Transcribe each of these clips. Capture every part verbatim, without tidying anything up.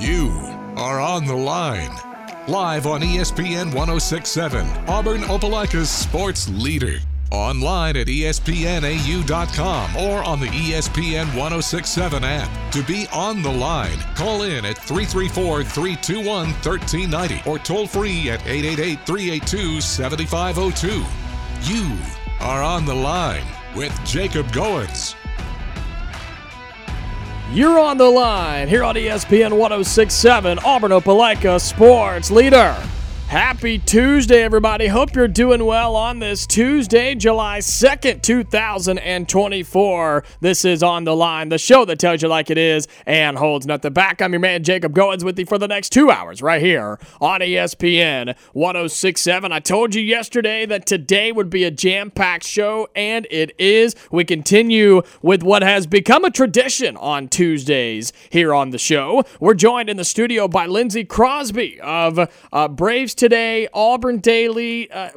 You are on the line. Live on E S P N one oh six point seven, Auburn Opelika's sports leader. Online at E S P N A U dot com or on the E S P N one oh six point seven app. To be on the line, call in at three three four, three two one, one three nine zero or toll free at eight eight eight, three eight two, seven five zero two. You are on the line with Jacob Goins. You're on the line here on E S P N one oh six point seven, Auburn Opelika sports leader. Happy Tuesday, everybody. Hope you're doing well on this Tuesday, July second, two thousand twenty-four. This is On the Line, the show that tells you like it is and holds nothing back. I'm your man, Jacob Goins, with you for the next two hours right here on E S P N one oh six point seven. I told you yesterday that today would be a jam-packed show, and it is. We continue with what has become a tradition on Tuesdays here on the show. We're joined in the studio by Lindsey Crosby of uh, Braves Today, Auburn Daily. Uh,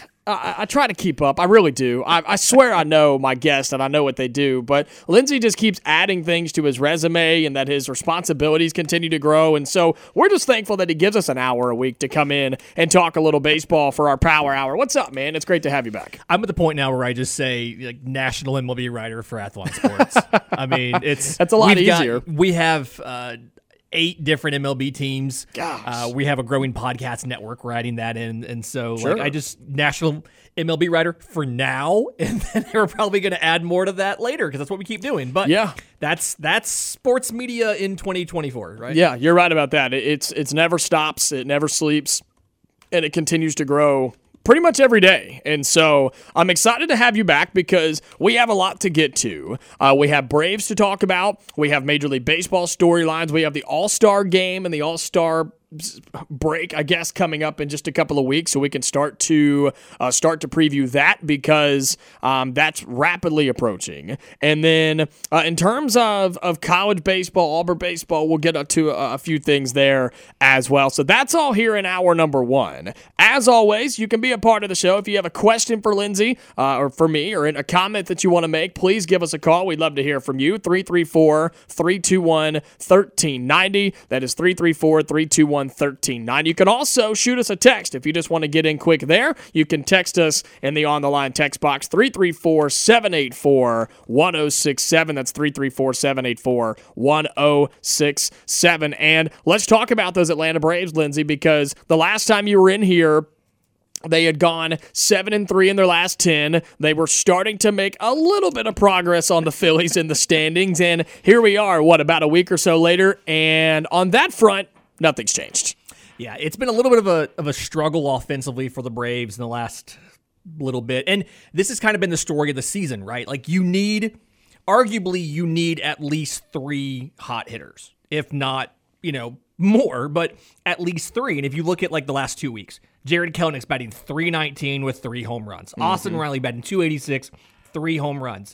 I, I try to keep up. I really do. I, I swear I know my guests and I know what they do, but Lindsey just keeps adding things to his resume and that his responsibilities continue to grow. And so we're just thankful that he gives us an hour a week to come in and talk a little baseball for our Power Hour. What's up, man? It's great to have you back. I'm at the point now where I just say like national M L B writer for Athlon Sports. I mean, it's that's a lot easier. Got, we have uh, eight different M L B teams. Gosh. Uh, we have a growing podcast network. We're adding that in. And so Sure. like, I just, national M L B writer for now, and then we're probably going to add more to that later because that's what we keep doing. But yeah, that's that's sports media in twenty twenty-four, right? Yeah, you're right about that. It, it's it's never stops. It never sleeps, and it continues to grow pretty much every day. And so I'm excited to have you back because we have a lot to get to. Uh, we have Braves to talk about. We have Major League Baseball storylines. We have the All-Star game and the All-Star break, I guess, coming up in just a couple of weeks, so we can start to uh, start to preview that because um, that's rapidly approaching. And then uh, in terms of, of college baseball, Auburn baseball, we'll get up to a, a few things there as well. So that's all here in hour number one. As always, you can be a part of the show. If you have a question for Lindsey uh, or for me or a comment that you want to make, please give us a call. We'd love to hear from you. three three four, three two one, one three nine zero. That is three three four, three two one, one three nine zero. You can also shoot us a text if you just want to get in quick there. You can text us in the On the Line text box, three three four, seven eight four, one oh six seven. That's three three four, seven eight four, one oh six seven. And let's talk about those Atlanta Braves, Lindsey, because the last time you were in here, they had gone seven and three in their last ten. They were starting to make a little bit of progress on the Phillies in the standings, and here we are, what, about a week or so later, and on that front, nothing's changed. Yeah, it's been a little bit of a of a struggle offensively for the Braves in the last little bit, and this has kind of been the story of the season, right? Like you need, arguably, you need at least three hot hitters, if not, you know, more, but at least three. And if you look at like the last two weeks, Jared Kelenick's batting three nineteen with three home runs. Mm-hmm. Austin Riley batting two eighty-six, three home runs.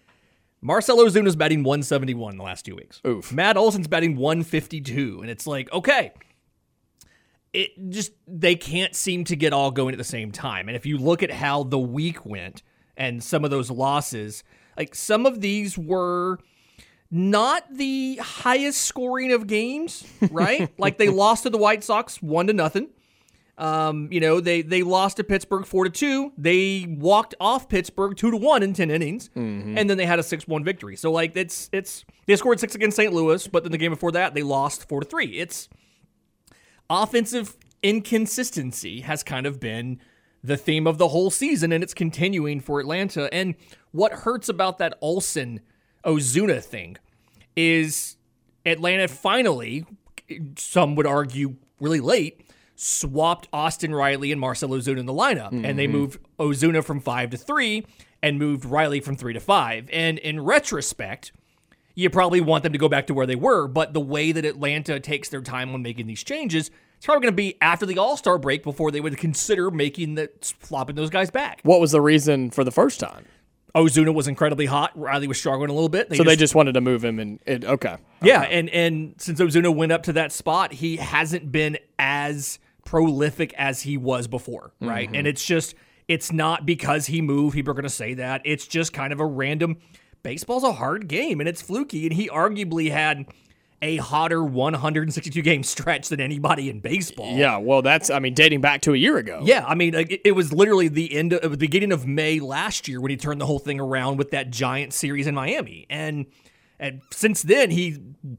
Marcell Ozuna's batting one seventy-one in the last two weeks. Oof. Matt Olson's batting one fifty-two. And it's like, okay, it just, they can't seem to get all going at the same time. And if you look at how the week went and some of those losses, like some of these were not the highest scoring of games, right? Like they lost to the White Sox one to nothing. Um, you know, they they lost to Pittsburgh four to two. They walked off Pittsburgh two to one in ten innings, mm-hmm. and then they had a six one victory. So like it's it's they scored six against Saint Louis, but then the game before that they lost four to three. It's offensive inconsistency has kind of been the theme of the whole season, and it's continuing for Atlanta. And what hurts about that Olson Ozuna thing is Atlanta finally, some would argue really late, swapped Austin Riley and Marcell Ozuna in the lineup, mm-hmm. and they moved Ozuna from five to three and moved Riley from three to five. And in retrospect, you probably want them to go back to where they were, but the way that Atlanta takes their time on making these changes, it's probably going to be after the All-Star break before they would consider making the flopping those guys back. What was the reason for the first time? Ozuna was incredibly hot. Riley was struggling a little bit. They so just, they just wanted to move him, and it, okay. Yeah, okay. and and since Ozuna went up to that spot, he hasn't been as prolific as he was before, right? Mm-hmm. And it's just, it's not because he moved. People are going to say that. It's just kind of a random, baseball's a hard game, and it's fluky, and he arguably had a hotter one hundred sixty-two game stretch than anybody in baseball. Yeah, well, that's, I mean, dating back to a year ago. Yeah, I mean, it, it was literally the end of the beginning of May last year when he turned the whole thing around with that giant series in Miami. And, and since then, he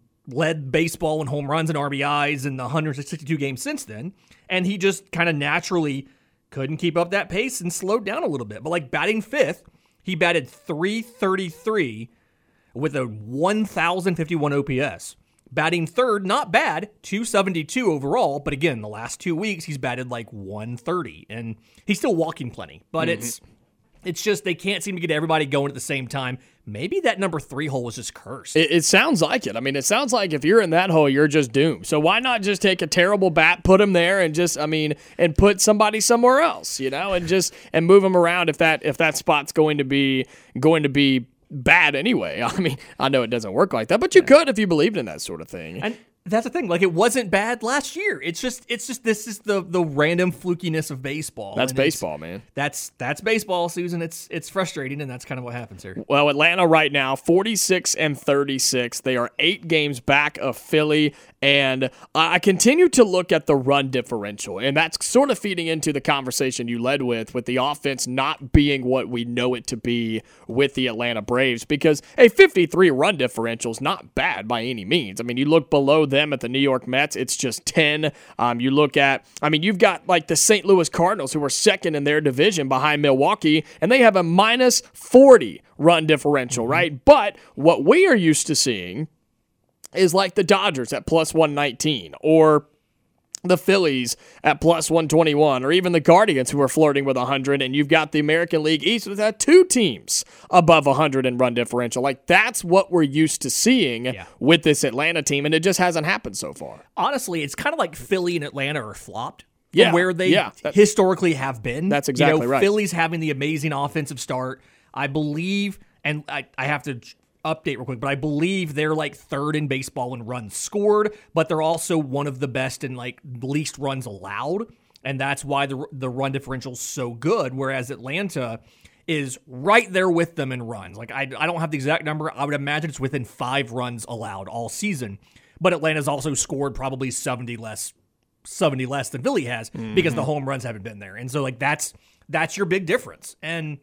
led baseball in home runs and R B Is in the one hundred sixty-two games since then. And he just kind of naturally couldn't keep up that pace and slowed down a little bit. But like batting fifth, he batted three thirty-three with a one thousand fifty-one O P S. Batting third, not bad, two seventy-two overall, but again, the last two weeks he's batted like one thirty, and he's still walking plenty. But mm-hmm. it's it's just they can't seem to get everybody going at the same time. Maybe that number three hole was just cursed. It, it sounds like it. I mean, it sounds like if you're in that hole, you're just doomed. So why not just take a terrible bat, put him there, and just, I mean, and put somebody somewhere else, you know, and just and move him around if that if that spot's going to be going to be. bad anyway. I mean, I know it doesn't work like that, but you could if you believed in that sort of thing. And that's the thing. Like, it wasn't bad last year. It's just, it's just, this is the the random flukiness of baseball. That's baseball, man. That's that's baseball, Susan. It's it's frustrating, and that's kind of what happens here. Well, Atlanta right now, forty-six and thirty-six. They are eight games back of Philly, and I continue to look at the run differential, and that's sort of feeding into the conversation you led with, with the offense not being what we know it to be with the Atlanta Braves, because a fifty-three run differential is not bad by any means. I mean, you look below them at the New York Mets, it's just ten. Um, you look at, I mean, you've got like the Saint Louis Cardinals, who are second in their division behind Milwaukee, and they have a minus forty run differential, mm-hmm. right? But what we are used to seeing is like the Dodgers at plus one nineteen, or the Phillies at plus one twenty-one, or even the Guardians, who are flirting with one hundred, and you've got the American League East with that two teams above one hundred in run differential. Like, that's what we're used to seeing yeah. with this Atlanta team, and it just hasn't happened so far. Honestly, it's kind of like Philly and Atlanta are flopped. Yeah, where they yeah, historically have been. That's exactly you know, right. Philly's having the amazing offensive start. I believe, and I, I have to update real quick, but I believe they're like third in baseball in runs scored, but they're also one of the best in like least runs allowed, and that's why the the run differential is so good, whereas Atlanta is right there with them in runs. Like, I, I don't have the exact number. I would imagine it's within five runs allowed all season, but Atlanta's also scored probably seventy less seventy less than Philly has mm-hmm. because the home runs haven't been there. And so like that's that's your big difference. And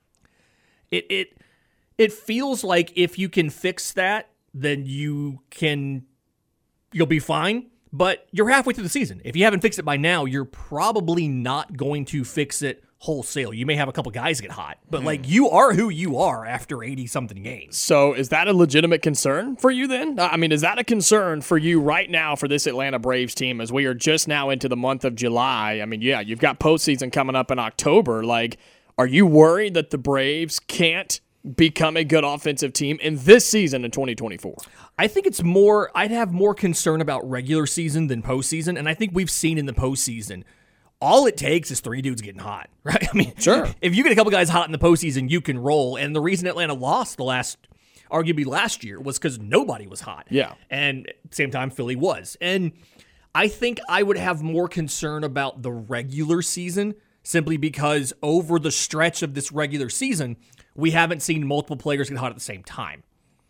it it It feels like if you can fix that, then you can, you'll be fine. But you're halfway through the season. If you haven't fixed it by now, you're probably not going to fix it wholesale. You may have a couple guys get hot, but like, you are who you are after eighty-something games. So is that a legitimate concern for you then? I mean, is that a concern for you right now for this Atlanta Braves team, as we are just now into the month of July? I mean, yeah, you've got postseason coming up in October. Like, are you worried that the Braves can't become a good offensive team in this season in twenty twenty-four? I think it's more, I'd have more concern about regular season than postseason, and I think we've seen in the postseason, all it takes is three dudes getting hot, right? I mean, sure. If you get a couple guys hot in the postseason, you can roll, and the reason Atlanta lost the last, arguably last year, was because nobody was hot. Yeah. And at the same time, Philly was. And I think I would have more concern about the regular season, simply because over the stretch of this regular season, we haven't seen multiple players get hot at the same time.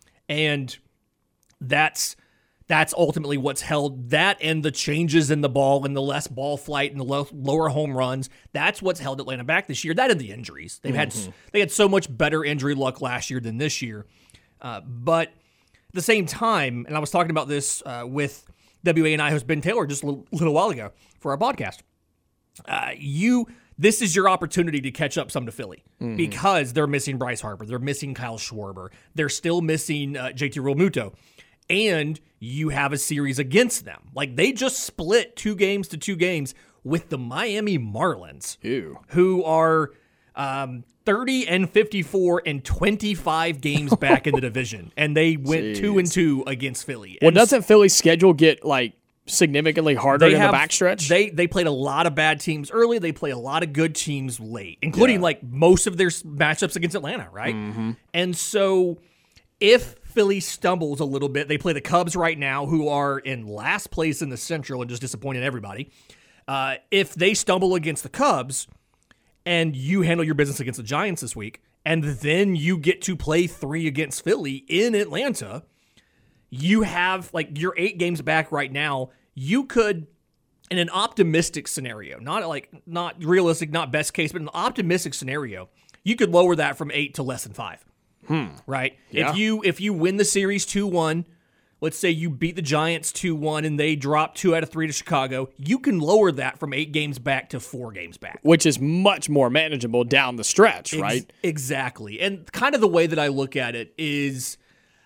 And that's that's ultimately what's held that, and the changes in the ball and the less ball flight and the low, lower home runs. That's what's held Atlanta back this year. That and the injuries. They've mm-hmm. had they had so much better injury luck last year than this year. Uh, but at the same time, and I was talking about this uh, with W A N I host Ben Taylor just a little, little while ago for our podcast. Uh, you... This is your opportunity to catch up some to Philly mm-hmm. because they're missing Bryce Harper. They're missing Kyle Schwarber. They're still missing uh, J T Realmuto. And you have a series against them. Like, they just split two games to two games with the Miami Marlins, Ew. who are um, thirty and fifty-four and twenty-five games back in the division. And they went Jeez. two and two against Philly. Well, and doesn't Philly's schedule get, like, significantly harder in the backstretch? They they played a lot of bad teams early. They play a lot of good teams late, including yeah. like most of their matchups against Atlanta, right? Mm-hmm. And so if Philly stumbles a little bit, they play the Cubs right now, who are in last place in the Central and just disappointing everybody. Uh, if they stumble against the Cubs and you handle your business against the Giants this week, and then you get to play three against Philly in Atlanta, you have, like, you're eight games back right now. You could, in an optimistic scenario, not like, not realistic, not best case, but an optimistic scenario, you could lower that from eight to less than five. Hmm. Right? Yeah. If you if you win the series two one, let's say you beat the Giants two one and they drop two out of three to Chicago, you can lower that from eight games back to four games back. Which is much more manageable down the stretch, Ex- right? Exactly. And kind of the way that I look at it is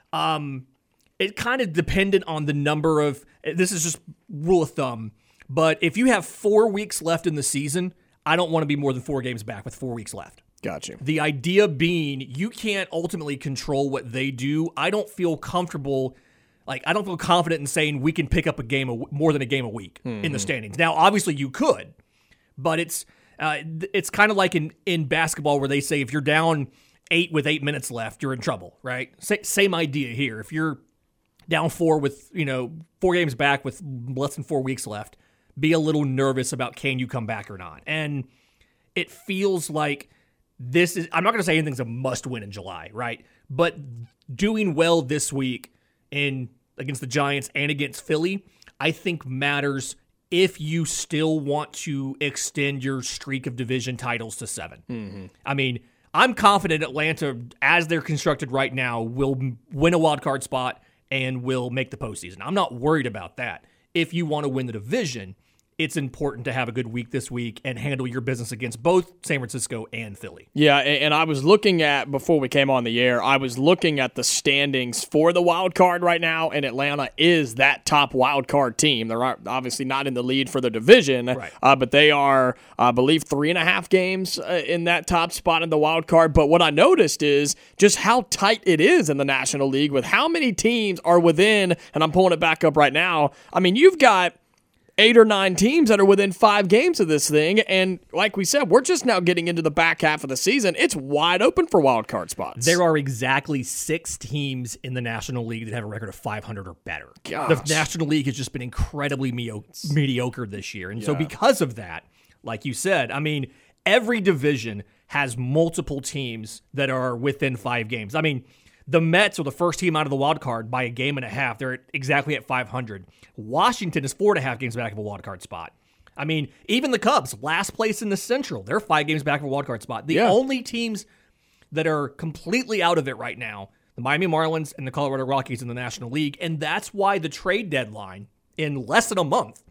um, it kind of dependent on the number of, this is just rule of thumb, but if you have four weeks left in the season, I don't want to be more than four games back with four weeks left. Gotcha. The idea being you can't ultimately control what they do. I don't feel comfortable, like I don't feel confident in saying we can pick up a game, a, more than a game a week mm-hmm. in the standings. Now, obviously you could, but it's uh, it's kind of like in, in basketball where they say if you're down eight with eight minutes left, you're in trouble, right? Sa- same idea here. If you're down four with, you know, four games back with less than four weeks left, be a little nervous about can you come back or not. And it feels like this is, I'm not going to say anything's a must win in July, right? But doing well this week in against the Giants and against Philly, I think matters if you still want to extend your streak of division titles to seven. Mm-hmm. I mean, I'm confident Atlanta, as they're constructed right now, will win a wild card spot and will make the postseason. I'm not worried about that. If you want to win the division, it's important to have a good week this week and handle your business against both San Francisco and Philly. Yeah, and I was looking at, before we came on the air, I was looking at the standings for the wild card right now, and Atlanta is that top wild card team. They're obviously not in the lead for the division, right. uh, but they are, I believe, three and a half games uh, in that top spot in the wild card. But what I noticed is just how tight it is in the National League with how many teams are within, and I'm pulling it back up right now. I mean, you've got eight or nine teams that are within five games of this thing. And like we said, we're just now getting into the back half of the season. It's wide open for wild card spots. There are exactly six teams in the National League that have a record of five hundred or better. Gosh. The National League has just been incredibly meo- mediocre this year. And yeah. so because of that, like you said, I mean, every division has multiple teams that are within five games. I mean, the Mets are the first team out of the wild card by a game and a half. They're exactly at five hundred. Washington is four and a half games back of a wild card spot. I mean, even the Cubs, last place in the Central, they're five games back of a wild card spot. The yeah. only teams that are completely out of it right now, the Miami Marlins and the Colorado Rockies in the National League, and that's why the trade deadline in less than a month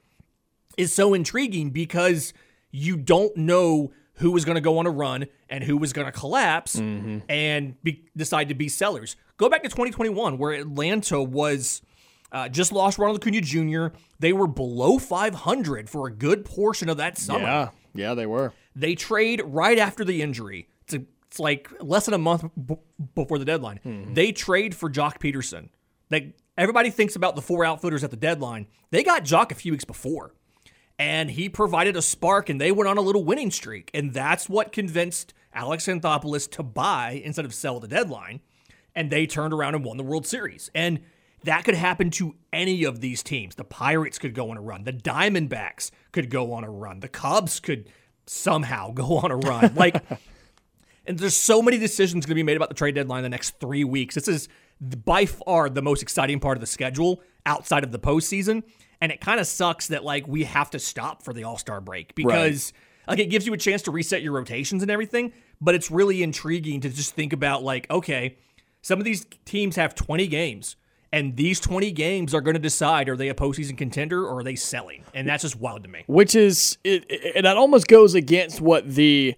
is so intriguing because you don't know who was going to go on a run and who was going to collapse mm-hmm. and be, decide to be sellers. Go back to twenty twenty-one where Atlanta was uh, just lost Ronald Acuna Junior They were below five hundred for a good portion of that summer. Yeah, yeah, they were. They trade right after the injury. It's, a, it's like less than a month b- before the deadline. Mm-hmm. They trade for Jock Peterson. They, everybody thinks about the four outfielders at the deadline. They got Jock a few weeks before. And he provided a spark, and they went on a little winning streak. And that's what convinced Alex Anthopoulos to buy instead of sell at the deadline. And they turned around and won the World Series. And that could happen to any of these teams. The Pirates could go on a run. The Diamondbacks could go on a run. The Cubs could somehow go on a run. Like, and there's so many decisions going to be made about the trade deadline in the next three weeks. This is by far the most exciting part of the schedule outside of the postseason. And it kind of sucks that, like, we have to stop for the All-Star break because, right. like, it gives you a chance to reset your rotations and everything, but it's really intriguing to just think about, like, okay, some of these teams have twenty games, and these twenty games are going to decide, are they a postseason contender or are they selling? And that's just wild to me. Which is, it, it, that almost goes against what the,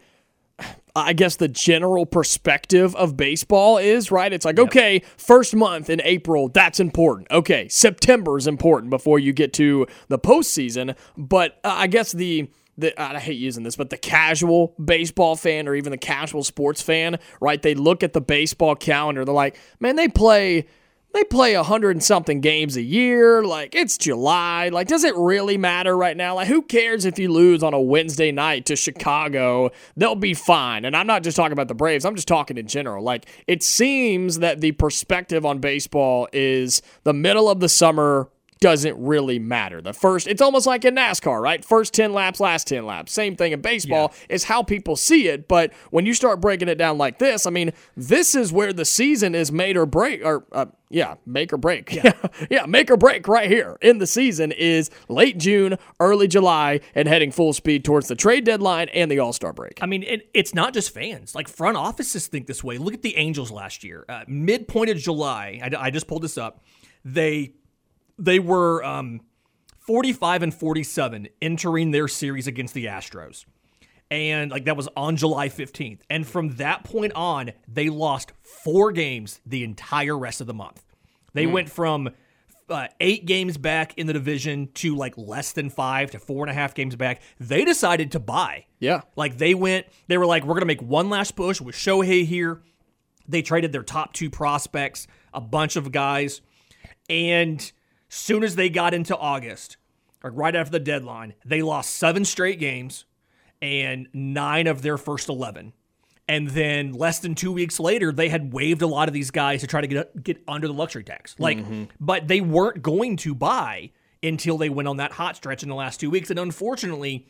I guess, the general perspective of baseball is, right? It's like, yep. okay, first month in April, that's important. Okay, September is important before you get to the postseason. But uh, I guess the, the I hate using this, but the casual baseball fan or even the casual sports fan, right? They look at the baseball calendar. They're like, man, they play... They play a hundred and something games a year. Like, it's July. Like, does it really matter right now? Like, who cares if you lose on a Wednesday night to Chicago? They'll be fine. And I'm not just talking about the Braves. I'm just talking in general. Like, it seems that the perspective on baseball is the middle of the summer, doesn't really matter. The first, it's almost like in NASCAR, right? First ten laps, last ten laps. Same thing in baseball yeah. is how people see it. But when you start breaking it down like this, I mean, this is where the season is made or break, or uh, yeah, make or break. Yeah. yeah, make or break right here in the season is late June, early July, and heading full speed towards the trade deadline and the All-Star break. I mean, it, it's not just fans. Like, front offices think this way. Look at the Angels last year. Uh, midpoint of July, I, I just pulled this up, they they were um, forty-five and forty-seven entering their series against the Astros. And like that was on July fifteenth. And from that point on, they lost four games the entire rest of the month. They mm. went from uh, eight games back in the division to like less than five to four and a half games back. They decided to buy. Yeah. Like they went, they were like, we're going to make one last push with Shohei here. They traded their top two prospects, a bunch of guys. And soon as they got into August, or right after the deadline, they lost seven straight games and nine of their first eleven. And then less than two weeks later, they had waived a lot of these guys to try to get get under the luxury tax. Like, mm-hmm. But they weren't going to buy until they went on that hot stretch in the last two weeks. And unfortunately,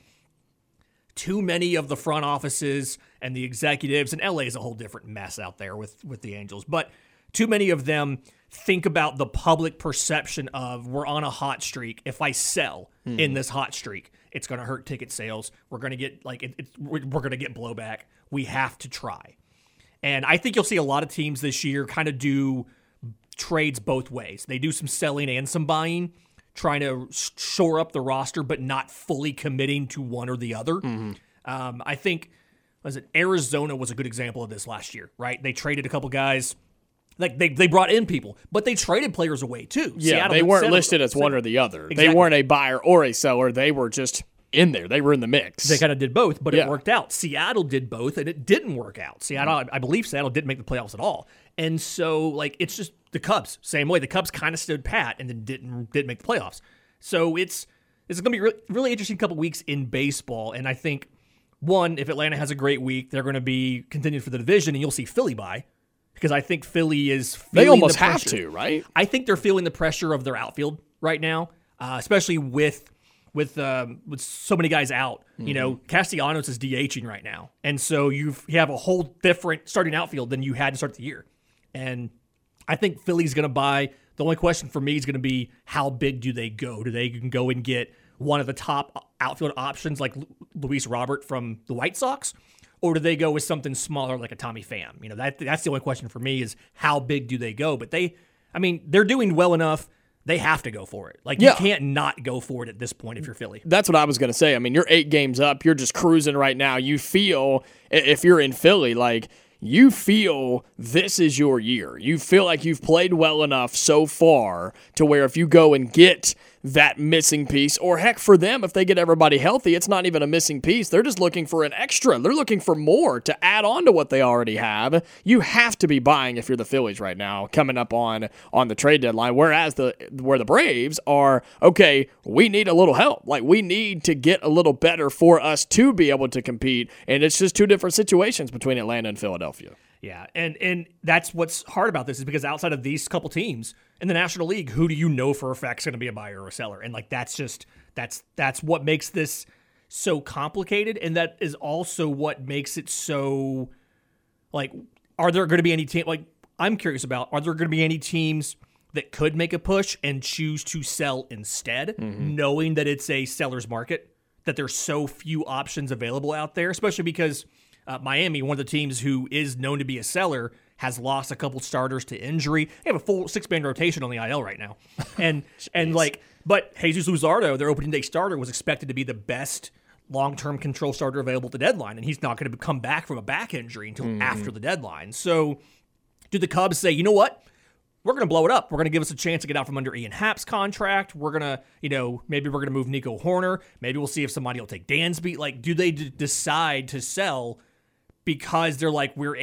too many of the front offices and the executives, and L A is a whole different mess out there with, with the Angels, but too many of them think about the public perception of we're on a hot streak. If I sell mm-hmm. in this hot streak, it's going to hurt ticket sales. We're going to get like it, it, we're, we're going to get blowback. We have to try. And I think you'll see a lot of teams this year kind of do trades both ways. They do some selling and some buying, trying to shore up the roster, but not fully committing to one or the other. Mm-hmm. Um, I think was it Arizona was a good example of this last year, right? They traded a couple guys. Like they, they brought in people, but they traded players away too. Yeah, Seattle they weren't settled, listed as one or the other. Exactly. They weren't a buyer or a seller. They were just in there. They were in the mix. They kind of did both, but yeah. it worked out. Seattle did both, and it didn't work out. Seattle, mm-hmm. I believe Seattle didn't make the playoffs at all. And so, like, it's just the Cubs, same way. The Cubs kind of stood pat and then didn't didn't make the playoffs. So it's it's going to be re- really interesting couple weeks in baseball, and I think, one, if Atlanta has a great week, they're going to be continued for the division, and you'll see Philly buy. Because I think Philly is feeling They almost the have to, right? I think they're feeling the pressure of their outfield right now, uh, especially with with um, with so many guys out. Mm-hmm. You know, Castellanos is DHing right now. And so you've, you have a whole different starting outfield than you had to start the year. And I think Philly's going to buy. The only question for me is going to be how big do they go? Do they can go and get one of the top outfield options like Luis Robert from the White Sox? Or do they go with something smaller like a Tommy Pham? You know, that that's the only question for me is how big do they go? But they, I mean, they're doing well enough. They have to go for it. Like, yeah. You can't not go for it at this point if you're Philly. That's what I was going to say. I mean, you're eight games up. You're just cruising right now. You feel, if you're in Philly, like, you feel this is your year. You feel like you've played well enough so far to where if you go and get that missing piece, or heck, for them, if they get everybody healthy, it's not even a missing piece. They're just looking for an extra. They're looking for more to add on to what they already have. You have to be buying if you're the Phillies right now, coming up on on the trade deadline. Whereas the where the Braves are, okay, we need a little help. Like, we need to get a little better for us to be able to compete. And it's just two different situations between Atlanta and Philadelphia. Yeah, and and that's what's hard about this is because outside of these couple teams in the National League, who do you know for a fact is going to be a buyer or a seller? And like that's just that's that's what makes this so complicated, and that is also what makes it so like. Are there going to be any team like I'm curious about? Are there going to be any teams that could make a push and choose to sell instead, mm-hmm. knowing that it's a seller's market, that there's so few options available out there, especially because. Uh, Miami, one of the teams who is known to be a seller, has lost a couple starters to injury. They have a full six-man rotation on the I L right now. And and like, but Jesus Luzardo, their opening day starter, was expected to be the best long-term control starter available at the deadline, and he's not going to come back from a back injury until mm. after the deadline. So do the Cubs say, you know what? We're going to blow it up. We're going to give us a chance to get out from under Ian Happ's contract. We're going to, you know, maybe we're going to move Nico Horner. Maybe we'll see if somebody will take Dansby. Like, do they d- decide to sell because they're like, we're eight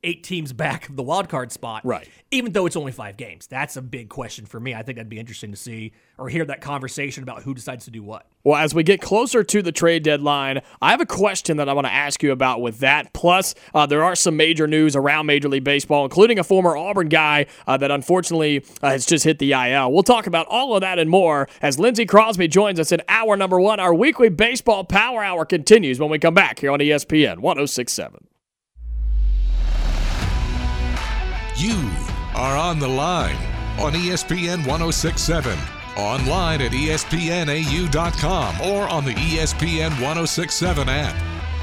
eight teams back of the wild card spot. Right. Even though it's only five games. That's a big question for me. I think that'd be interesting to see or hear that conversation about who decides to do what. Well, as we get closer to the trade deadline, I have a question that I want to ask you about with that. Plus, uh, there are some major news around Major League Baseball, including a former Auburn guy uh, that unfortunately uh, has just hit the I L. We'll talk about all of that and more as Lindsey Crosby joins us in hour number one. Our weekly baseball power hour continues when we come back here on E S P N one oh six point seven. You are on the line on E S P N one oh six point seven. Online at E S P N A U dot com or on the E S P N one oh six point seven app.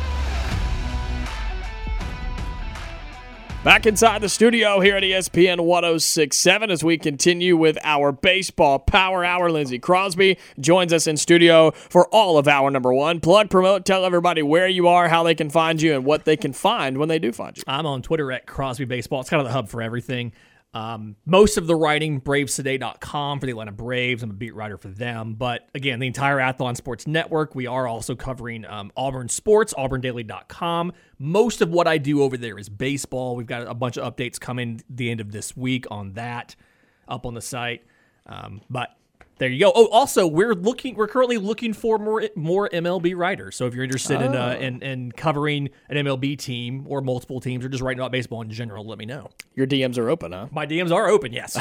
Back inside the studio here at E S P N one oh six point seven as we continue with our baseball power hour. Lindsey Crosby joins us in studio for all of hour number one. Plug, promote, tell everybody where you are, how they can find you, and what they can find when they do find you. I'm on Twitter at Crosby Baseball. It's kind of the hub for everything. Um, most of the writing, braves today dot com for the Atlanta Braves. I'm a beat writer for them. But again, the entire Athlon Sports Network. We are also covering um, Auburn Sports, auburn daily dot com. Most of what I do over there is baseball. We've got a bunch of updates coming the end of this week on that up on the site. Um, but there you go. Oh, also, we're looking. We're currently looking for more more M L B writers. So if you're interested oh. in, uh, in in covering an M L B team or multiple teams or just writing about baseball in general, let me know. Your D Ms are open, huh? My D Ms are open, yes.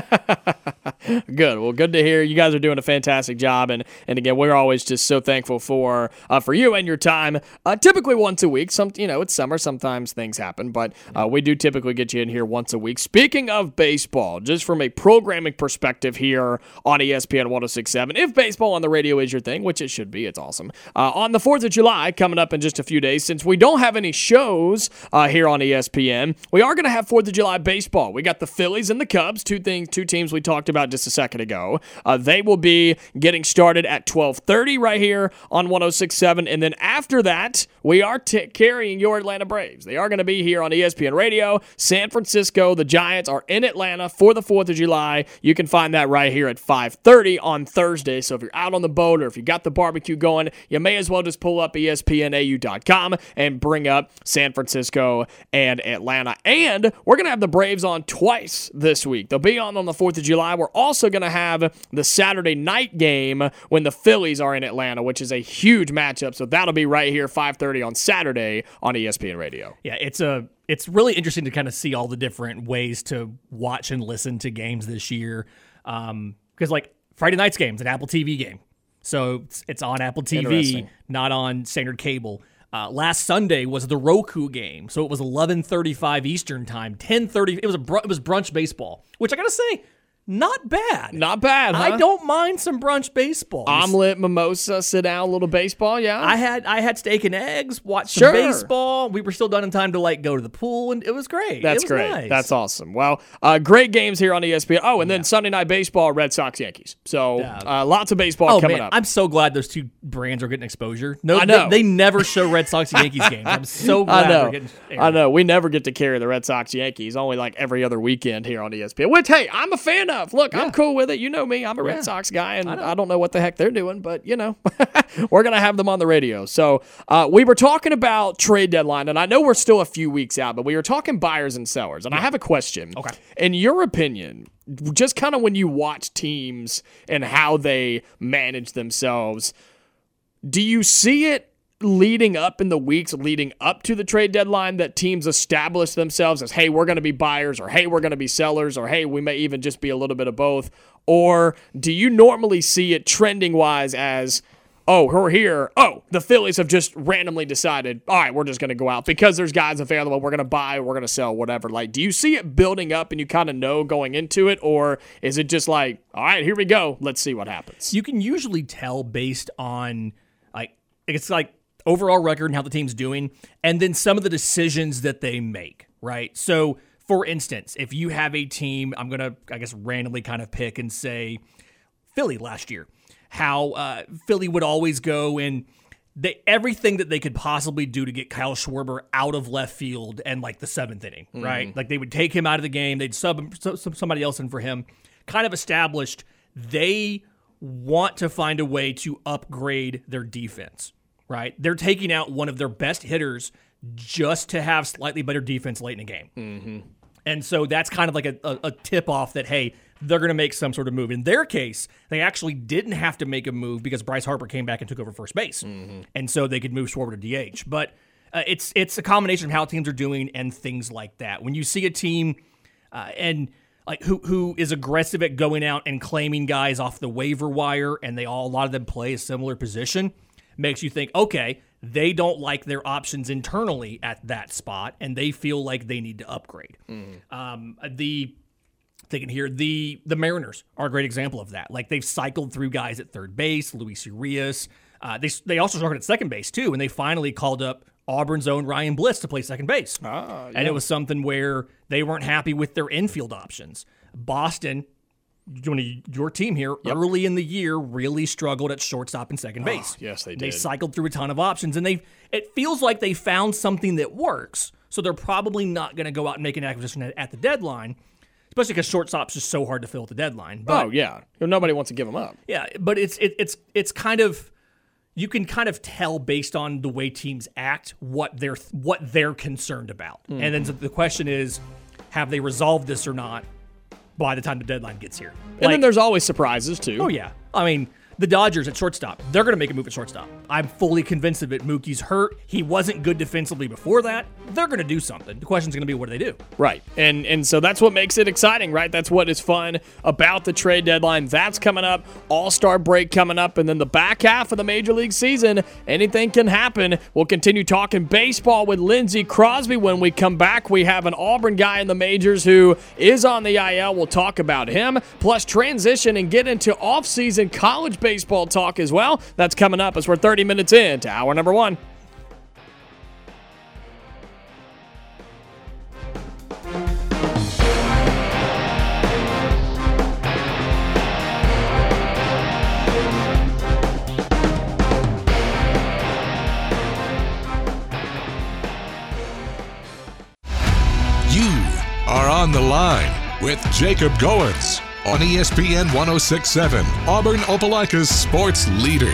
Good. Well, good to hear. You guys are doing a fantastic job, and and again, we're always just so thankful for uh, for you and your time. Uh, typically once a week. Some you know it's summer. Sometimes things happen, but uh, we do typically get you in here once a week. Speaking of baseball, just from a programming perspective here on E S P N one oh six point seven, if baseball on the radio is your thing, which it should be, it's awesome. Uh, on the fourth of July, coming up in just a few days, since we don't have any shows uh, here on E S P N, we are going to have fourth of July baseball. We got the Phillies and the Cubs, two things, two teams we talked about just a second ago. Uh, they will be getting started at twelve thirty right here on one oh six point seven, and then after that, we are t- carrying your Atlanta Braves. They are going to be here on E S P N Radio. San Francisco, the Giants are in Atlanta for the fourth of July. You can find that right here at five thirty on Thursday. So if you're out on the boat or if you got the barbecue going, you may as well just pull up E S P N A U dot com and bring up San Francisco and Atlanta. And we're going to have the Braves on twice this week. They'll be on on the fourth of July. We're also going to have the Saturday night game when the Phillies are in Atlanta, which is a huge matchup. So that'll be right here, five thirty on Saturday on E S P N Radio. Yeah, it's a it's really interesting to kind of see all the different ways to watch and listen to games this year. Um, because like Friday night's game's an Apple T V game. So it's, it's on Apple T V, not on standard cable. Uh, last Sunday was the Roku game, so it was eleven thirty-five Eastern time, ten thirty. It was a br- it was brunch baseball, which I gotta say, not bad. Not bad, huh? I don't mind some brunch baseball. Omelet, mimosa, sit down, a little baseball, yeah. I had I had steak and eggs, watched sure. some baseball. We were still done in time to like go to the pool, and it was great. That's it was great. Nice. That's awesome. Well, uh, great games here on E S P N. Oh, and then yeah. Sunday Night Baseball, Red Sox, Yankees. So Yeah. uh, lots of baseball oh, coming man, up. I'm so glad those two brands are getting exposure. No, I know. They, they never show Red Sox and Yankees games. I'm so glad I know. we're getting aired. I know. We never get to carry the Red Sox Yankees, only like every other weekend here on E S P N, which, hey, I'm a fan of. Look, Yeah. I'm cool with it. You know me. I'm a Red Yeah. Sox guy, and I I, know. don't know what the heck they're doing, but, you know, we're going to have them on the radio. So uh, we were talking about trade deadline, and I know we're still a few weeks out, but we were talking buyers and sellers, and I have a question. Okay. In your opinion, just kind of when you watch teams and how they manage themselves, do you see it leading up in the weeks leading up to the trade deadline that teams establish themselves as, hey, we're going to be buyers, or hey, we're going to be sellers, or hey, we may even just be a little bit of both? Or do you normally see it trending wise as, oh, we're here. Oh, the Phillies have just randomly decided, all right, we're just going to go out because there's guys available. We're going to buy, we're going to sell, whatever. Like, do you see it building up and you kind of know going into it? Or is it just like, all right, here we go. Let's see what happens? You can usually tell based on, like, it's like overall record and how the team's doing, and then some of the decisions that they make, right? So, for instance, if you have a team, I'm going to, I guess, randomly kind of pick and say Philly last year, how uh, Philly would always go and they, everything that they could possibly do to get Kyle Schwarber out of left field and like the seventh inning, mm-hmm. right? Like they would take him out of the game, they'd sub, sub somebody else in for him, kind of established they want to find a way to upgrade their defense, right? They're taking out one of their best hitters just to have slightly better defense late in the game. Mm-hmm. And so that's kind of like a, a, a tip-off that, hey, they're going to make some sort of move. In their case, they actually didn't have to make a move because Bryce Harper came back and took over first base. Mm-hmm. And so they could move forward to D H. But uh, it's it's a combination of how teams are doing and things like that. When you see a team uh, and like who who is aggressive at going out and claiming guys off the waiver wire, and they all a lot of them play a similar position, makes you think, okay, they don't like their options internally at that spot, and they feel like they need to upgrade. Mm-hmm. Um, the thinking here, the the Mariners are a great example of that. Like, they've cycled through guys at third base, Luis Urias. Uh, they they also started at second base too, and they finally called up Auburn's own Ryan Bliss to play second base. Ah, yeah. And it was something where they weren't happy with their infield options. Boston, your team here, yep. early in the year, really struggled at shortstop and second base. Oh, yes, they did. They cycled through a ton of options, and they it feels like they found something that works, so they're probably not going to go out and make an acquisition at, at the deadline, especially because shortstop's just so hard to fill at the deadline. But, oh, yeah. Nobody wants to give them up. Yeah, but it's it, it's it's kind of, you can kind of tell based on the way teams act what they're, what they're concerned about. Mm-hmm. And then the question is, have they resolved this or not by the time the deadline gets here? And like, then there's always surprises, too. Oh, yeah. I mean, the Dodgers at shortstop, they're going to make a move at shortstop. I'm fully convinced of it. Mookie's hurt. He wasn't good defensively before that. They're going to do something. The question's going to be, what do they do? Right. And and so that's what makes it exciting, right? That's what is fun about the trade deadline. That's coming up. All-Star break coming up. And then the back half of the Major League season, anything can happen. We'll continue talking baseball with Lindsey Crosby. When we come back, we have an Auburn guy in the majors who is on the I L. We'll talk about him. Plus transition and get into off-season college baseball talk as well. That's coming up as we're thirty minutes into hour number one. You are on the line with Jacob Goins on E S P N one oh six point seven, Auburn Opelika's sports leader.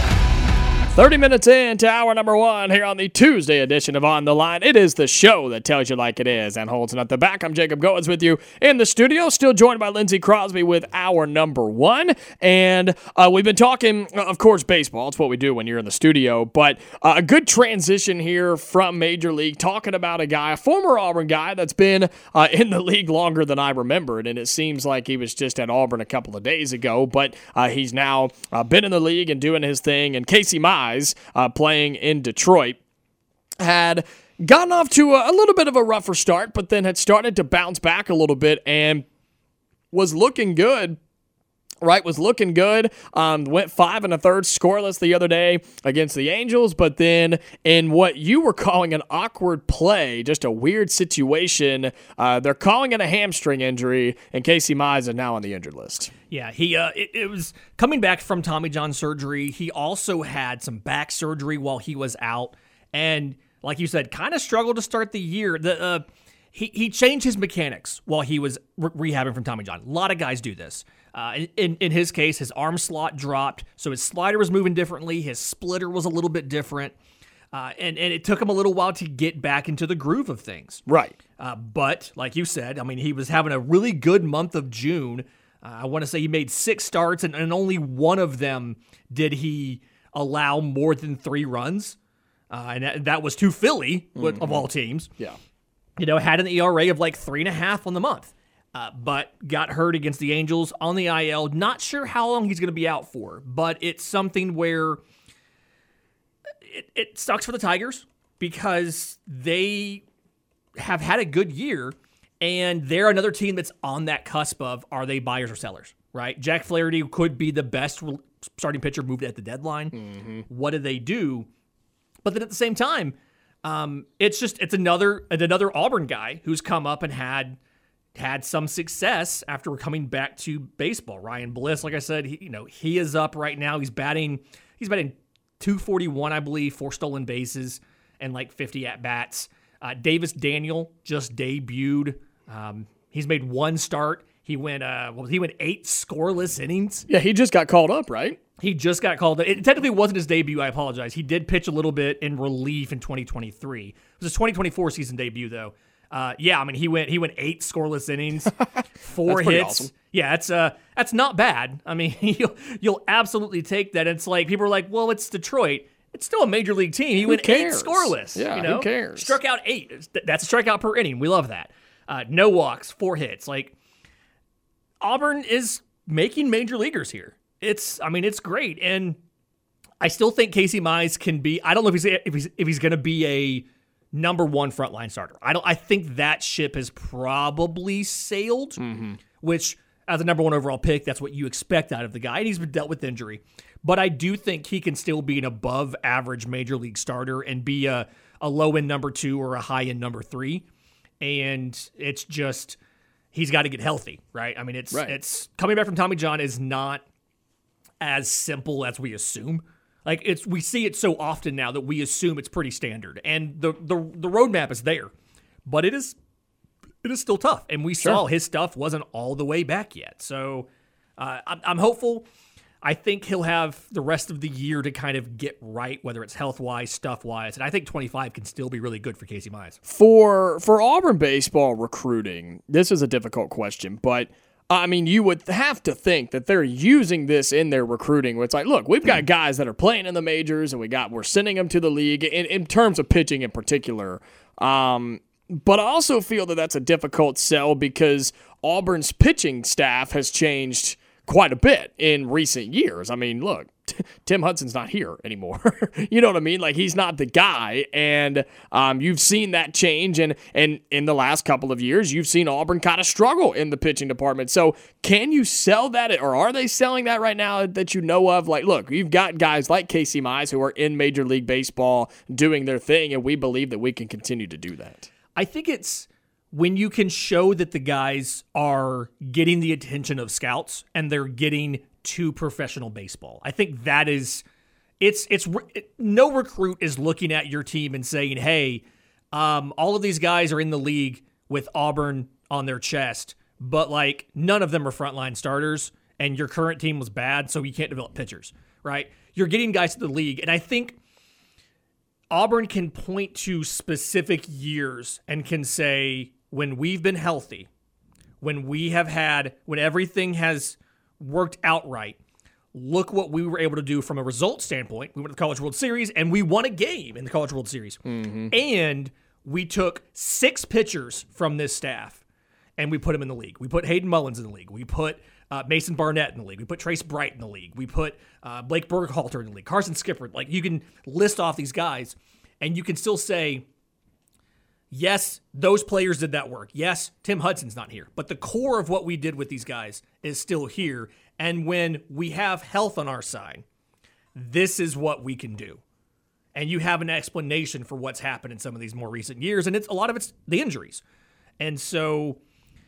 thirty minutes into hour number one here on the Tuesday edition of On the Line. It is the show that tells you like it is and holds it at the back. I'm Jacob Goins with you in the studio, still joined by Lindsey Crosby with hour number one. And uh, we've been talking, of course, baseball. It's what we do when you're in the studio. But uh, a good transition here from Major League, talking about a guy, a former Auburn guy that's been uh, in the league longer than I remembered. And it seems like he was just at Auburn a couple of days ago. But uh, he's now uh, been in the league and doing his thing. And Casey Mize, Uh, playing in Detroit, had gotten off to a, a little bit of a rougher start, but then had started to bounce back a little bit and was looking good. Right, was looking good. Um, went five and a third scoreless the other day against the Angels, but then in what you were calling an awkward play, just a weird situation, uh, they're calling it a hamstring injury, and Casey Mize is now on the injured list. Yeah, he uh, it, it was coming back from Tommy John surgery. He also had some back surgery while he was out, and like you said, kind of struggled to start the year. The uh, he he changed his mechanics while he was re- rehabbing from Tommy John. A lot of guys do this. Uh, in, in his case, his arm slot dropped, so his slider was moving differently. His splitter was a little bit different, uh, and, and it took him a little while to get back into the groove of things. Right. Uh, but, like you said, I mean, he was having a really good month of June. Uh, I want to say he made six starts, and, and only one of them did he allow more than three runs, uh, and that, that was to Philly, mm-hmm. of all teams. Yeah. You know, had an E R A of like three and a half on the month. Uh, but got hurt against the Angels on the I L. Not sure how long he's going to be out for, but it's something where it, it sucks for the Tigers because they have had a good year, and they're another team that's on that cusp of, are they buyers or sellers, right? Jack Flaherty could be the best starting pitcher moved at the deadline. Mm-hmm. What do they do? But then at the same time, um, it's just it's another another Auburn guy who's come up and had had some success after coming back to baseball. Ryan Bliss, like I said, he, you know, he is up right now. He's batting, he's batting two forty-one, I believe, four stolen bases and like fifty at-bats. Uh, Davis Daniel just debuted. Um, he's made one start. He went, uh, well, he went eight scoreless innings. Yeah, he just got called up, right? He just got called. It technically wasn't his debut. I apologize. He did pitch a little bit in relief in twenty twenty-three. It was his twenty twenty-four season debut, though. Uh, yeah, I mean, he went he went eight scoreless innings, four That's hits. awesome. Yeah, that's uh that's not bad. I mean, you'll you'll absolutely take that. It's like people are like, well, it's Detroit. It's still a major league team. He Who went cares? eight scoreless. Yeah, you know? who cares? Struck out eight. That's a strikeout per inning. We love that. Uh, no walks, four hits. Like Auburn is making major leaguers here. It's I mean, it's great, and I still think Casey Mize can be. I don't know if he's if he's if he's going to be a number one frontline starter. I don't. I think that ship has probably sailed. Mm-hmm. Which, as a number one overall pick, that's what you expect out of the guy. And he's been dealt with injury, but I do think he can still be an above average major league starter and be a a low end number two or a high end number three. And it's just he's got to get healthy, right? I mean, it's right. it's coming back from Tommy John is not as simple as we assume. Like it's, we see it so often now that we assume it's pretty standard, and the the the roadmap is there, but it is it is still tough. And we Sure. saw his stuff wasn't all the way back yet. So uh, I'm, I'm hopeful. I think he'll have the rest of the year to kind of get right, whether it's health wise, stuff wise, and I think twenty-five can still be really good for Casey Mize. For for Auburn baseball recruiting, this is a difficult question, but I mean, you would have to think that they're using this in their recruiting. Where it's like, look, we've got guys that are playing in the majors, and we got we're sending them to the league in, in terms of pitching in particular. Um, but I also feel that that's a difficult sell because Auburn's pitching staff has changed quite a bit in recent years. I mean, look, t- Tim Hudson's not here anymore. You know what I mean? Like, he's not the guy, and um, you've seen that change, and, and in the last couple of years, you've seen Auburn kind of struggle in the pitching department. So can you sell that, or are they selling that right now that you know of? Like, look, you've got guys like Casey Mize who are in Major League Baseball doing their thing, and we believe that we can continue to do that. I think it's when you can show that the guys are getting the attention of scouts and they're getting to professional baseball. I think that is, it's, it's, it, no recruit is looking at your team and saying, hey, um, all of these guys are in the league with Auburn on their chest, but like none of them are frontline starters and your current team was bad, so you can't develop pitchers, right? You're getting guys to the league. And I think Auburn can point to specific years and can say, when we've been healthy, when we have had, when everything has worked out right, look what we were able to do from a result standpoint. We went to the College World Series, and we won a game in the College World Series. Mm-hmm. And we took six pitchers from this staff, and we put them in the league. We put Hayden Mullins in the league. We put uh, Mason Barnett in the league. We put Trace Bright in the league. We put uh, Blake Burkhalter in the league. Carson Skipper. Like, you can list off these guys, and you can still say, yes, those players did that work. Yes, Tim Hudson's not here. But the core of what we did with these guys is still here. And when we have health on our side, this is what we can do. And you have an explanation for what's happened in some of these more recent years. And it's a lot of it's the injuries. And so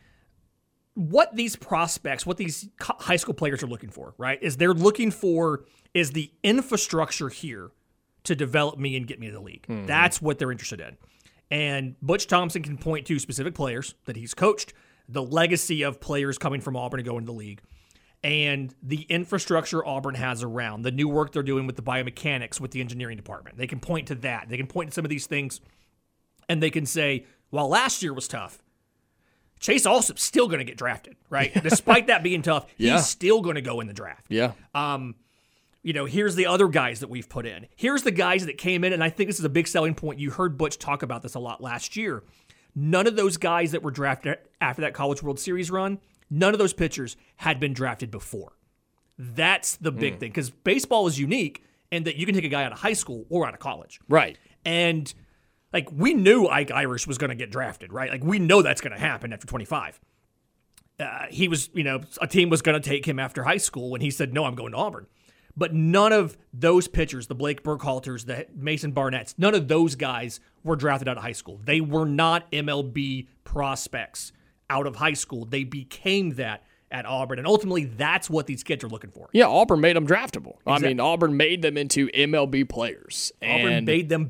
what these prospects, what these high school players are looking for, right, is they're looking for is the infrastructure here to develop me and get me to the league. Mm-hmm. That's what they're interested in. And Butch Thompson can point to specific players that he's coached, the legacy of players coming from Auburn to go into the league, and the infrastructure Auburn has around, the new work they're doing with the biomechanics, with the engineering department. They can point to that. They can point to some of these things, and they can say, while last year was tough, Chase Alsop's still going to get drafted, right? Despite that being tough, yeah. he's still going to go in the draft. Yeah. Um, You know, here's the other guys that we've put in. Here's the guys that came in, and I think this is a big selling point. You heard Butch talk about this a lot last year. None of those guys that were drafted after that College World Series run, none of those pitchers had been drafted before. That's the big mm. thing, because baseball is unique in that you can take a guy out of high school or out of college. Right. And, like, we knew Ike Irish was going to get drafted, right? Like, we know that's going to happen after twenty-five. Uh, he was, you know, a team was going to take him after high school, and he said, no, I'm going to Auburn. But none of those pitchers, the Blake Burkhalters, the Mason Barnetts, none of those guys were drafted out of high school. They were not M L B prospects out of high school. They became that at Auburn, and ultimately that's what these kids are looking for. Yeah, Auburn made them draftable. Exactly. I mean, Auburn made them into M L B players. Auburn and made them better.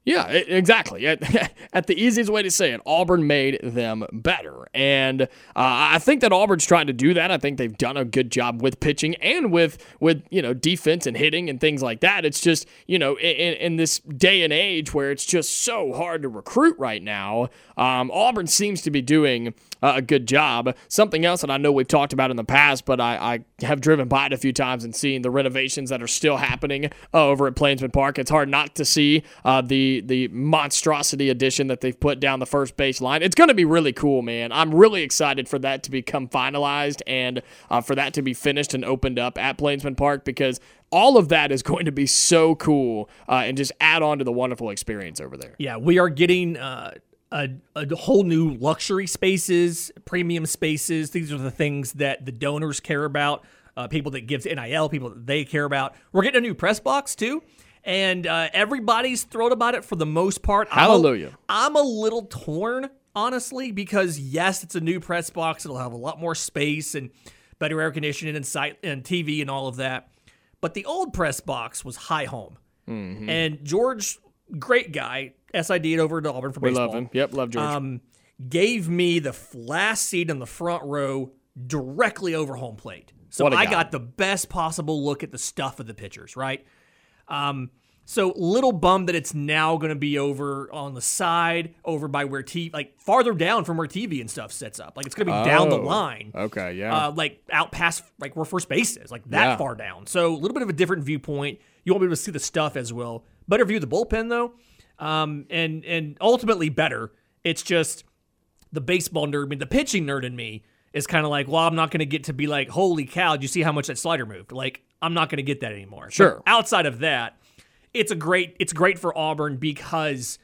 Yeah, it, exactly. At, at the easiest way to say it, Auburn made them better. And uh, I think that Auburn's trying to do that. I think they've done a good job with pitching and with, with you know, defense and hitting and things like that. It's just, you know, in, in this day and age where it's just so hard to recruit right now, um, Auburn seems to be doing uh, a good job. Something else that I know we've talked about in the past, but I, I have driven by it a few times and seen the renovations that are still happening uh, over at Plainsman Park. It's hard not to see uh, the the monstrosity addition that they've put down the first base line. It's going to be really cool, man. I'm really excited for that to become finalized and uh, for that to be finished and opened up at Plainsman Park, because all of that is going to be so cool uh, and just add on to the wonderful experience over there. Yeah, we are getting uh, a, a whole new luxury spaces, premium spaces. These are the things that the donors care about, uh, people that give to N I L, people that they care about. We're getting a new press box, too. And uh, everybody's thrilled about it for the most part. Hallelujah. I'm a, I'm a little torn, honestly, because, yes, it's a new press box. It'll have a lot more space and better air conditioning and, sight and T V and all of that. But the old press box was high home. Mm-hmm. And George, great guy, S I D'd over at Auburn for we baseball. We love him. Yep, love George. Um, gave me the last seat in the front row directly over home plate. So I got the best possible look at the stuff of the pitchers, right? Um, so little bummed that it's now going to be over on the side, over by where T V, like farther down from where T V and stuff sets up. Like it's going to be oh, down the line. Okay, yeah. Uh, like out past like where first base is, like that yeah. far down. So a little bit of a different viewpoint. You won't be able to see the stuff as well. Better view of the bullpen though, um, and and ultimately better. It's just the baseball nerd, I mean, the pitching nerd in me is kind of like, well, I'm not going to get to be like, holy cow, did you see how much that slider moved? Like, I'm not going to get that anymore. Sure. But outside of that, it's a great, it's great for Auburn because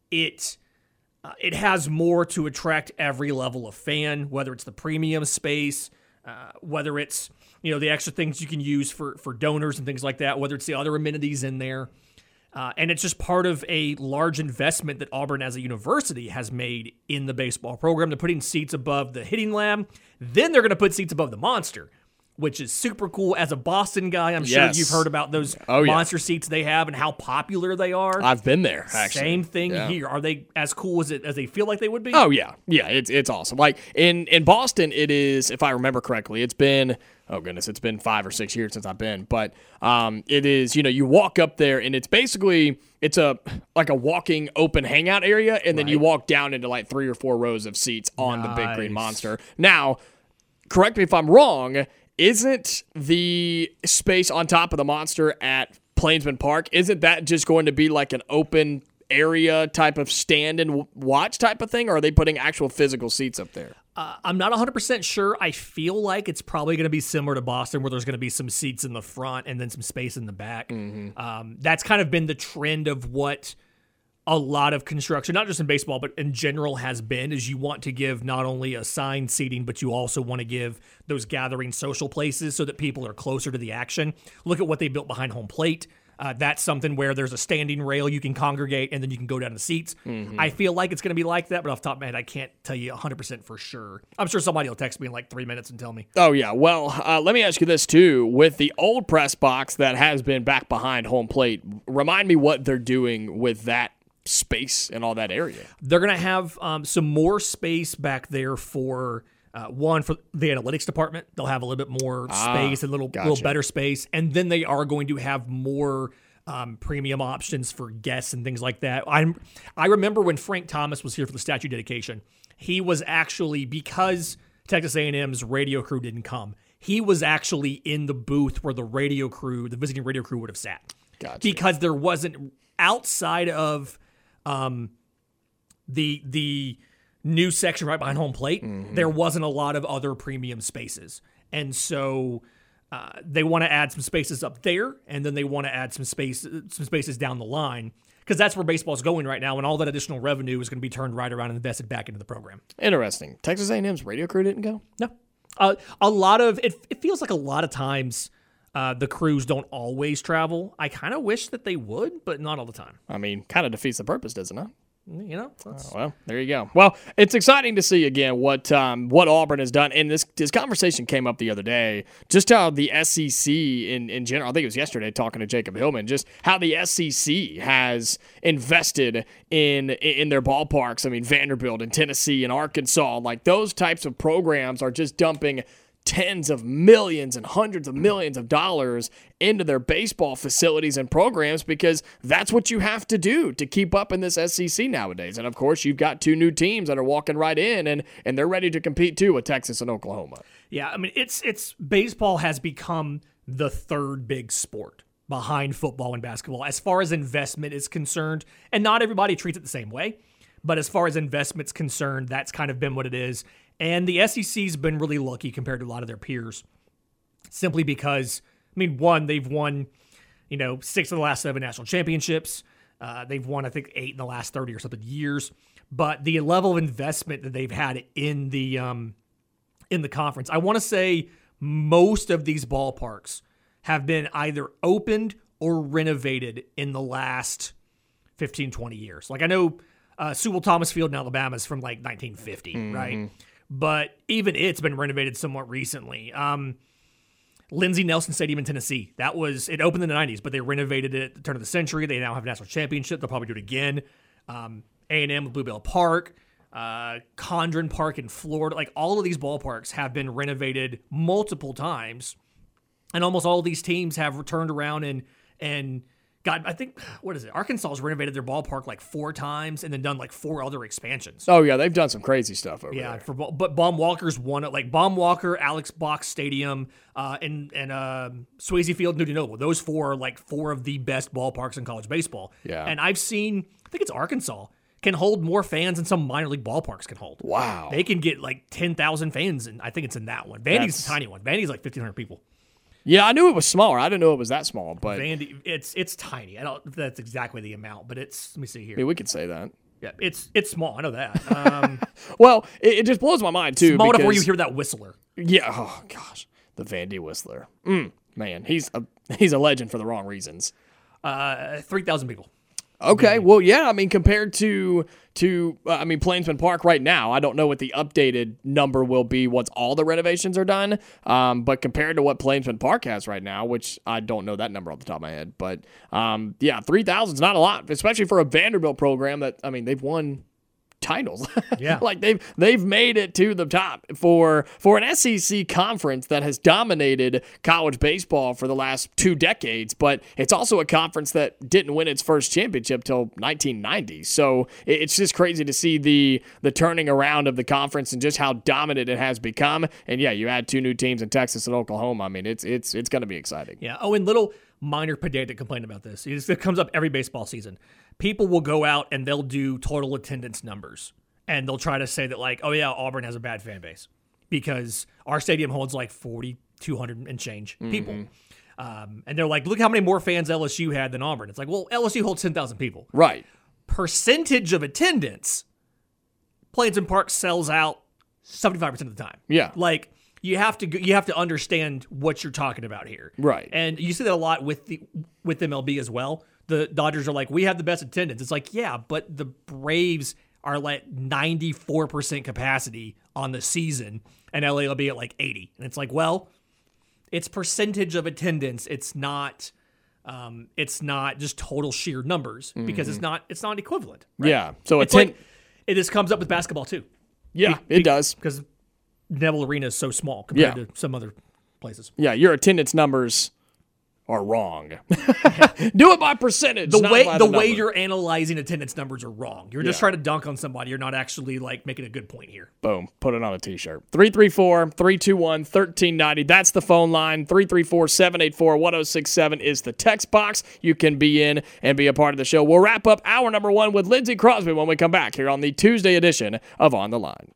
it uh, it has more to attract every level of fan, whether it's the premium space, uh, whether it's, you know, the extra things you can use for for donors and things like that, whether it's the other amenities in there. Uh, and it's just part of a large investment that Auburn as a university has made in the baseball program. They're putting seats above the hitting lab. Then they're going to put seats above the Monster, which is super cool. As a Boston guy, I'm sure yes. you've heard about those oh, Monster yeah. seats they have and how popular they are. I've been there, actually. Same thing yeah. here. Are they as cool as it as they feel like they would be? Oh, yeah. Yeah, it's it's awesome. Like, in, in Boston, it is, if I remember correctly, it's been... Oh, goodness, it's been five or six years since I've been. But um, it is, you know, you walk up there, and it's basically, it's a like a walking open hangout area, and then right. you walk down into like three or four rows of seats on nice. the Big Green Monster. Now, correct me if I'm wrong, isn't the space on top of the Monster at Plainsman Park, isn't that just going to be like an open area type of stand and watch type of thing, or are they putting actual physical seats up there? Uh, I'm not one hundred percent sure. I feel like it's probably going to be similar to Boston, where there's going to be some seats in the front and then some space in the back. Mm-hmm. Um, that's kind of been the trend of what a lot of construction, not just in baseball, but in general has been, is you want to give not only assigned seating, but you also want to give those gathering social places so that people are closer to the action. Look at what they built behind home plate. Uh, that's something where there's a standing rail, you can congregate, and then you can go down to seats. Mm-hmm. I feel like it's going to be like that, but off the top of my head, I can't tell you one hundred percent for sure. I'm sure somebody will text me in like three minutes and tell me. Oh, yeah. Well, uh, let me ask you this, too. With the old press box that has been back behind home plate, remind me what they're doing with that space and all that area. They're going to have um, some more space back there for... Uh, one, for the analytics department, they'll have a little bit more ah, space, a little gotcha. little better space, and then they are going to have more um, premium options for guests and things like that. I I remember when Frank Thomas was here for the statue dedication, he was actually, because Texas A and M's radio crew didn't come, he was actually in the booth where the radio crew, the visiting radio crew, would have sat. Gotcha. Because there wasn't, outside of um, the the new section right behind home plate, mm-hmm. there wasn't a lot of other premium spaces. And so uh, they want to add some spaces up there, and then they want to add some space, some spaces down the line, because that's where baseball's going right now, and all that additional revenue is going to be turned right around and invested back into the program. Interesting. Texas A and M's radio crew didn't go? No. Uh, a lot of, it, it feels like a lot of times uh, the crews don't always travel. I kind of wish that they would, but not all the time. I mean, kind of defeats the purpose, does it not? you know. That's... Oh, well, there you go. Well, it's exciting to see again what um, what Auburn has done. And this this conversation came up the other day, just how the S E C in, in general, I think it was yesterday talking to Jacob Hillman, just how the S E C has invested in in their ballparks. I mean, Vanderbilt and Tennessee and Arkansas, like those types of programs are just dumping tens of millions and hundreds of millions of dollars into their baseball facilities and programs because that's what you have to do to keep up in this S E C nowadays. And, of course, you've got two new teams that are walking right in, and, and they're ready to compete, too, with Texas and Oklahoma. Yeah, I mean, it's it's baseball has become the third big sport behind football and basketball as far as investment is concerned. And not everybody treats it the same way. But as far as investment's concerned, that's kind of been what it is. And the S E C's been really lucky compared to a lot of their peers simply because, I mean, one, they've won, you know, six of the last seven national championships. Uh, they've won, I think, eight in the last thirty or something years. But the level of investment that they've had in the um, in the conference, I want to say most of these ballparks have been either opened or renovated in the last fifteen, twenty years. Like I know uh, Sewell Thomas Field in Alabama is from like nineteen fifty, mm-hmm. right? But even it's been renovated somewhat recently. Um, Lindsey Nelson Stadium in Tennessee, that was, it opened in the nineties, but they renovated it at the turn of the century. They now have a national championship. They'll probably do it again. Um, A and M with Bluebell Park, uh, Condren Park in Florida. Like all of these ballparks have been renovated multiple times. And almost all of these teams have returned around and, and got, I think, what is it? Arkansas has renovated their ballpark like four times and then done like four other expansions. Oh, yeah, they've done some crazy stuff over yeah, there. For, but Baum Walker's won it. Like Baum Walker, Alex Box Stadium, uh, and, and uh, Swayze Field, Newton Oval. Those four are like four of the best ballparks in college baseball. Yeah. And I've seen, I think it's Arkansas, can hold more fans than some minor league ballparks can hold. Wow. They can get like ten thousand fans, and I think it's in that one. Vandy's That's... a tiny one. Vandy's like fifteen hundred people. Yeah, I knew it was smaller. I didn't know it was that small, but Vandy, it's it's tiny. I don't. That's exactly the amount, but it's. Let me see here. I mean, we could say that. Yeah, it's it's small. I know that. Um, well, it, it just blows my mind too. Small because, enough where you hear that whistler. Yeah. Oh gosh, the Vandy whistler. Mm, man, he's a he's a legend for the wrong reasons. Uh, three thousand people. Okay, well, yeah, I mean, compared to, to uh, I mean, Plainsman Park right now, I don't know what the updated number will be once all the renovations are done, um, but compared to what Plainsman Park has right now, which I don't know that number off the top of my head, but um, yeah, three thousand is not a lot, especially for a Vanderbilt program that, I mean, they've won titles. Yeah. Like they've they've made it to the top for for an S E C conference that has dominated college baseball for the last two decades, but it's also a conference that didn't win its first championship till nineteen ninety. So it's just crazy to see the the turning around of the conference and just how dominant it has become. And yeah, you add two new teams in Texas and Oklahoma. I mean, it's it's it's going to be exciting. Yeah. Oh, and little minor pedantic complaint about this. It comes up every baseball season. People will go out and they'll do total attendance numbers. And they'll try to say that, like, oh, yeah, Auburn has a bad fan base because our stadium holds like forty-two hundred and change people. Mm-hmm. Um, and they're like, look how many more fans L S U had than Auburn. It's like, well, L S U holds ten thousand people. Right. Percentage of attendance, Plainsman Park sells out seventy-five percent of the time. Yeah. Like, you have to you have to understand what you're talking about here. Right. And you see that a lot with the with M L B as well. The Dodgers are like, we have the best attendance. It's like, yeah, but the Braves are like ninety-four percent capacity on the season, and L A will be at like eighty. And it's like, well, it's percentage of attendance. It's not, um, it's not just total sheer numbers mm-hmm. because it's not, it's not equivalent. Right? Yeah. So it's atten- like it just comes up with basketball too. Yeah, be- it be- does because Neville Arena is so small compared yeah. to some other places. Yeah, your attendance numbers are wrong. Do it by percentage. The not way by the, the way number. you're analyzing attendance numbers are wrong. You're just Yeah. trying to dunk on somebody. You're not actually like making a good point here. Boom. Put it on a t-shirt. three three four, three two one, one three nine zero. That's the phone line. three three four, seven eight four, one zero six seven is the text box. You can be in and be a part of the show. We'll wrap up hour number one with Lindsey Crosby when we come back here on the Tuesday edition of On the Line.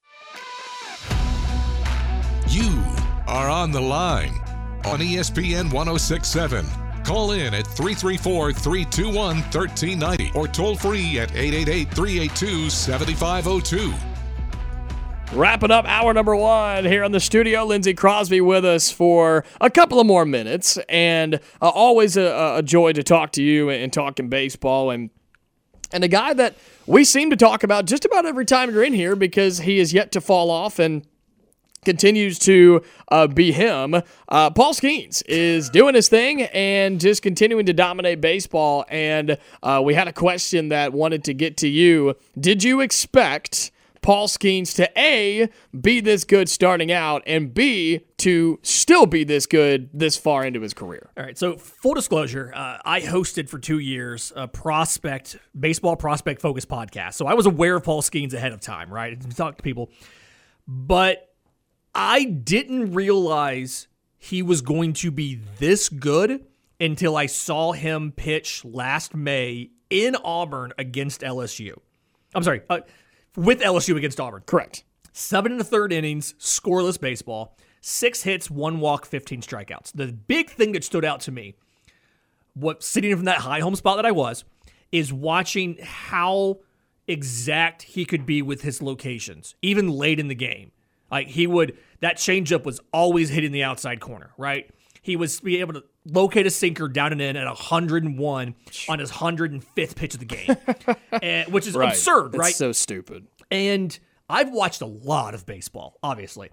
You are on the line on E S P N one oh six point seven. Call in at three three four, three two one, one three nine zero or toll free at eight eight eight, three eight two, seven five zero two. Wrapping up hour number one here in the studio. Lindsey Crosby with us for a couple of more minutes. And uh, always a, a joy to talk to you and, and talking baseball. And and a guy that we seem to talk about just about every time you're in here because he is yet to fall off and continues to uh, be him. Uh, Paul Skenes is doing his thing and just continuing to dominate baseball. And uh, we had a question that wanted to get to you. Did you expect Paul Skenes to A, be this good starting out, and B, to still be this good this far into his career? All right, so full disclosure, uh, I hosted for two years a prospect, baseball prospect focused podcast. So I was aware of Paul Skenes ahead of time, right? I talked to people. But I didn't realize he was going to be this good until I saw him pitch last May in Auburn against L S U. I'm sorry, uh, with L S U against Auburn. Correct. Seven and a third innings, scoreless baseball, six hits, one walk, fifteen strikeouts. The big thing that stood out to me, what sitting from that high home spot that I was, is watching how exact he could be with his locations, even late in the game. Like he would, that changeup was always hitting the outside corner, right? He was be able to locate a sinker down and in at one hundred one on his one hundred fifth pitch of the game, and, which is right. absurd, It's right? so stupid. And I've watched a lot of baseball, obviously.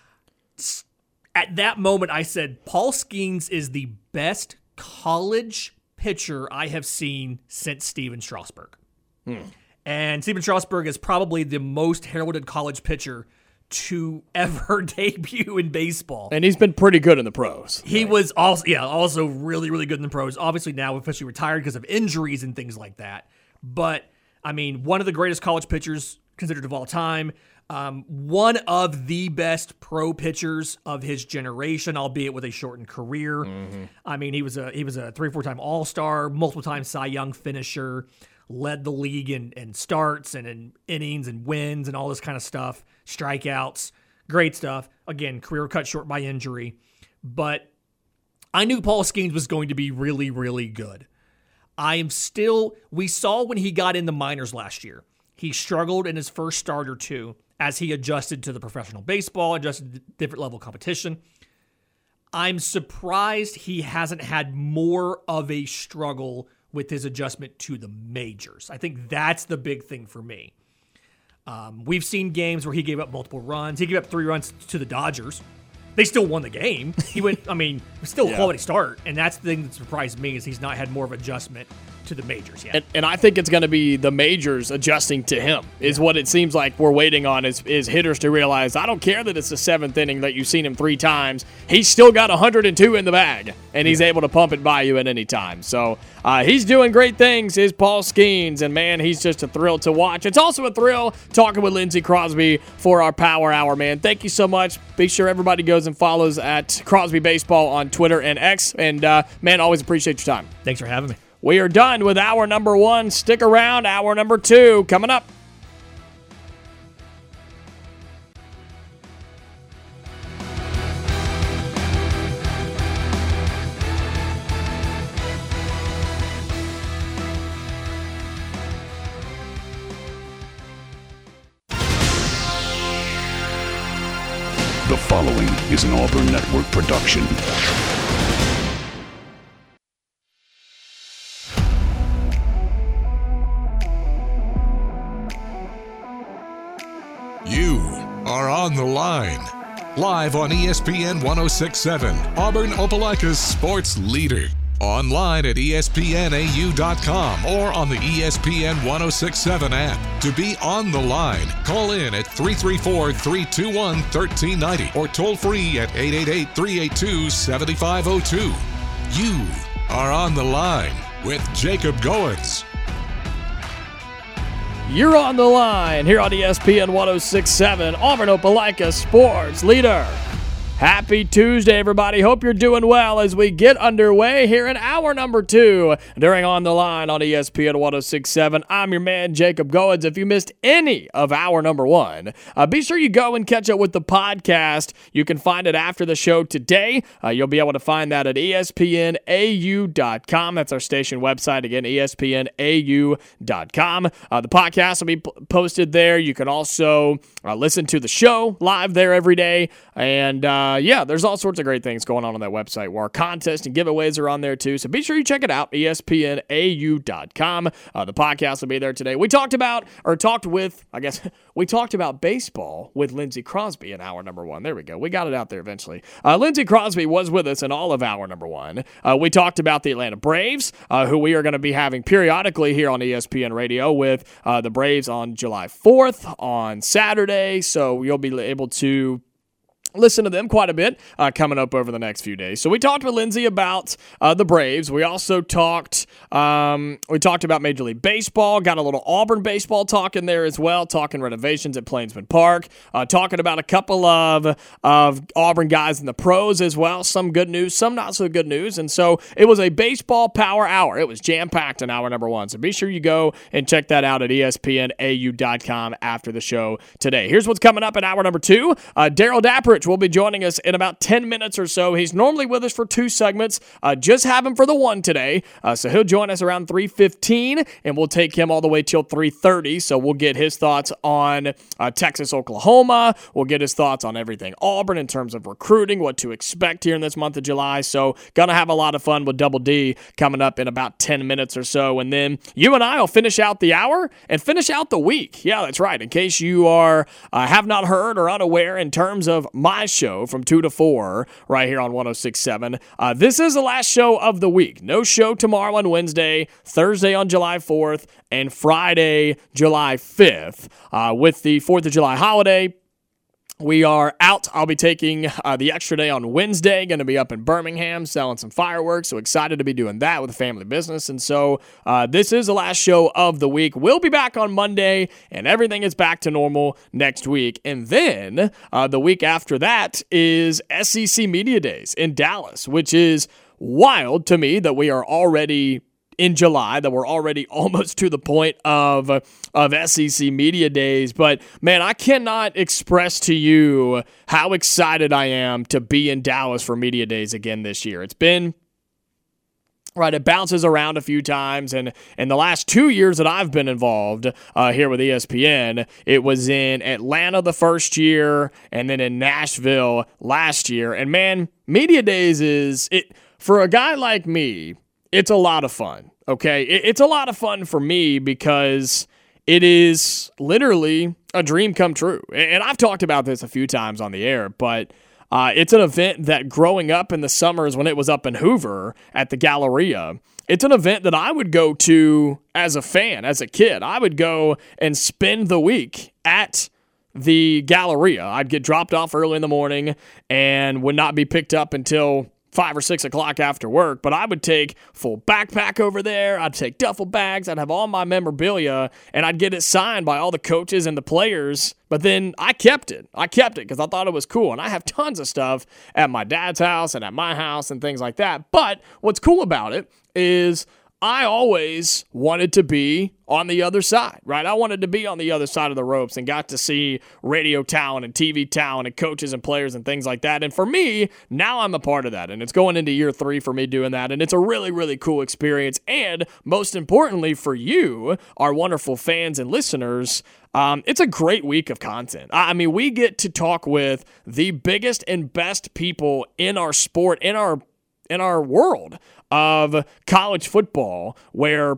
At that moment, I said, Paul Skenes is the best college pitcher I have seen since Steven Strasburg. Hmm. And Steven Strasburg is probably the most heralded college pitcher to ever debut in baseball. And he's been pretty good in the pros. He right. was also, yeah, also really, really good in the pros. Obviously now officially retired because of injuries and things like that. But, I mean, one of the greatest college pitchers considered of all time. Um, one of the best pro pitchers of his generation, albeit with a shortened career. Mm-hmm. I mean, he was a he was a three or four time All-Star, multiple time Cy Young finisher, led the league in, in starts and in innings and wins and all this kind of stuff, strikeouts, great stuff. Again, career cut short by injury. But I knew Paul Skenes was going to be really, really good. I am still, we saw when he got in the minors last year, he struggled in his first start or two as he adjusted to the professional baseball, adjusted to different level competition. I'm surprised he hasn't had more of a struggle with his adjustment to the majors. I think that's the big thing for me. Um, we've seen games where he gave up multiple runs. He gave up three runs to the Dodgers. They still won the game. He went, I mean, still a yeah. quality start. And that's the thing that surprised me is he's not had more of adjustment to the majors yet. And, and I think it's going to be the majors adjusting to him is yeah. what it seems like we're waiting on is, is hitters to realize, I don't care that it's the seventh inning that you've seen him three times. He's still got one hundred two in the bag, and he's yeah. able to pump it by you at any time. So uh, he's doing great things, is Paul Skenes, and, man, he's just a thrill to watch. It's also a thrill talking with Lindsey Crosby for our Power Hour, man. Thank you so much. Be sure everybody goes and follows at Crosby Baseball on Twitter and X. And, uh, man, always appreciate your time. Thanks for having me. We are done with hour number one. Stick around. Hour number two coming up. The following is an Auburn Network production. You are on the line. Live on E S P N one oh six point seven, Auburn Opelika's sports leader. Online at E S P N A U dot com or on the E S P N one oh six point seven app. To be on the line, call in at three three four, three two one, one three nine zero or toll free at eight eight eight, three eight two, seven five zero two. You are on the line with Jacob Goins. You're on the line here on E S P N one oh six point seven, Auburn Opelika sports leader. Happy Tuesday, everybody. Hope you're doing well as we get underway here in hour number two during On the Line on E S P N one oh six point seven. I'm your man, Jacob Goins. If you missed any of hour number one, uh, be sure you go and catch up with the podcast. You can find it after the show today. Uh, you'll be able to find that at E S P N A U dot com. That's our station website. Again, E S P N A U dot com. Uh, the podcast will be p- posted there. You can also uh, listen to the show live there every day. And uh, yeah, there's all sorts of great things going on on that website where our contests and giveaways are on there too. So be sure you check it out, E S P N A U dot com. Uh, the podcast will be there today. We talked about, or talked with, I guess, we talked about baseball with Lindsey Crosby in hour number one. There we go. We got it out there eventually. Uh, Lindsey Crosby was with us in all of hour number one. Uh, we talked about the Atlanta Braves, uh, who we are going to be having periodically here on E S P N Radio with uh, the Braves on July fourth on Saturday. So you'll be able to listen to them quite a bit uh, coming up over the next few days. So we talked with Lindsey about uh, the Braves. We also talked um, we talked about Major League Baseball, got a little Auburn baseball talk in there as well, talking renovations at Plainsman Park, uh, talking about a couple of, of Auburn guys in the pros as well, some good news, some not so good news. And so it was a baseball power hour. It was jam-packed in hour number one. So be sure you go and check that out at E S P N A U dot com after the show today. Here's what's coming up in hour number two. Uh, Darrell Dapprich will be joining us in about ten minutes or so. He's normally with us for two segments. Uh, just have him for the one today. Uh, so he'll join us around three fifteen, and we'll take him all the way till three thirty. So we'll get his thoughts on uh, Texas, Oklahoma. We'll get his thoughts on everything Auburn in terms of recruiting, what to expect here in this month of July. So gonna have a lot of fun with Double D coming up in about ten minutes or so. And then you and I will finish out the hour and finish out the week. Yeah, that's right. In case you are uh, have not heard or unaware in terms of my show from two to four right here on one oh six point seven. Uh, this is the last show of the week. No show tomorrow on Wednesday, Thursday on July fourth, and Friday, July fifth. Uh, with the fourth of July holiday, we are out. I'll be taking uh, the extra day on Wednesday. Going to be up in Birmingham selling some fireworks. So excited to be doing that with a family business. And so uh, this is the last show of the week. We'll be back on Monday, and everything is back to normal next week. And then uh, the week after that is S E C Media Days in Dallas, which is wild to me that we are already in July, that we're already almost to the point of, of S E C Media Days. But, man, I cannot express to you how excited I am to be in Dallas for Media Days again this year. It's been, right, it bounces around a few times, and in the last two years that I've been involved uh, here with E S P N, it was in Atlanta the first year, and then in Nashville last year. And, man, Media Days is, it for a guy like me, it's a lot of fun, okay? It's a lot of fun for me because it is literally a dream come true. And I've talked about this a few times on the air, but uh, it's an event that growing up in the summers when it was up in Hoover at the Galleria, it's an event that I would go to as a fan, as a kid. I would go and spend the week at the Galleria. I'd get dropped off early in the morning and would not be picked up until five or six o'clock after work, but I would take full backpack over there. I'd take duffel bags. I'd have all my memorabilia, and I'd get it signed by all the coaches and the players. But then I kept it. I kept it because I thought it was cool, and I have tons of stuff at my dad's house and at my house and things like that. But what's cool about it is I always wanted to be on the other side, right? I wanted to be on the other side of the ropes and got to see radio talent and T V talent and coaches and players and things like that. And for me, now I'm a part of that. And it's going into year three for me doing that. And it's a really, really cool experience. And most importantly for you, our wonderful fans and listeners, um, it's a great week of content. I mean, we get to talk with the biggest and best people in our sport, in our in our world of college football, where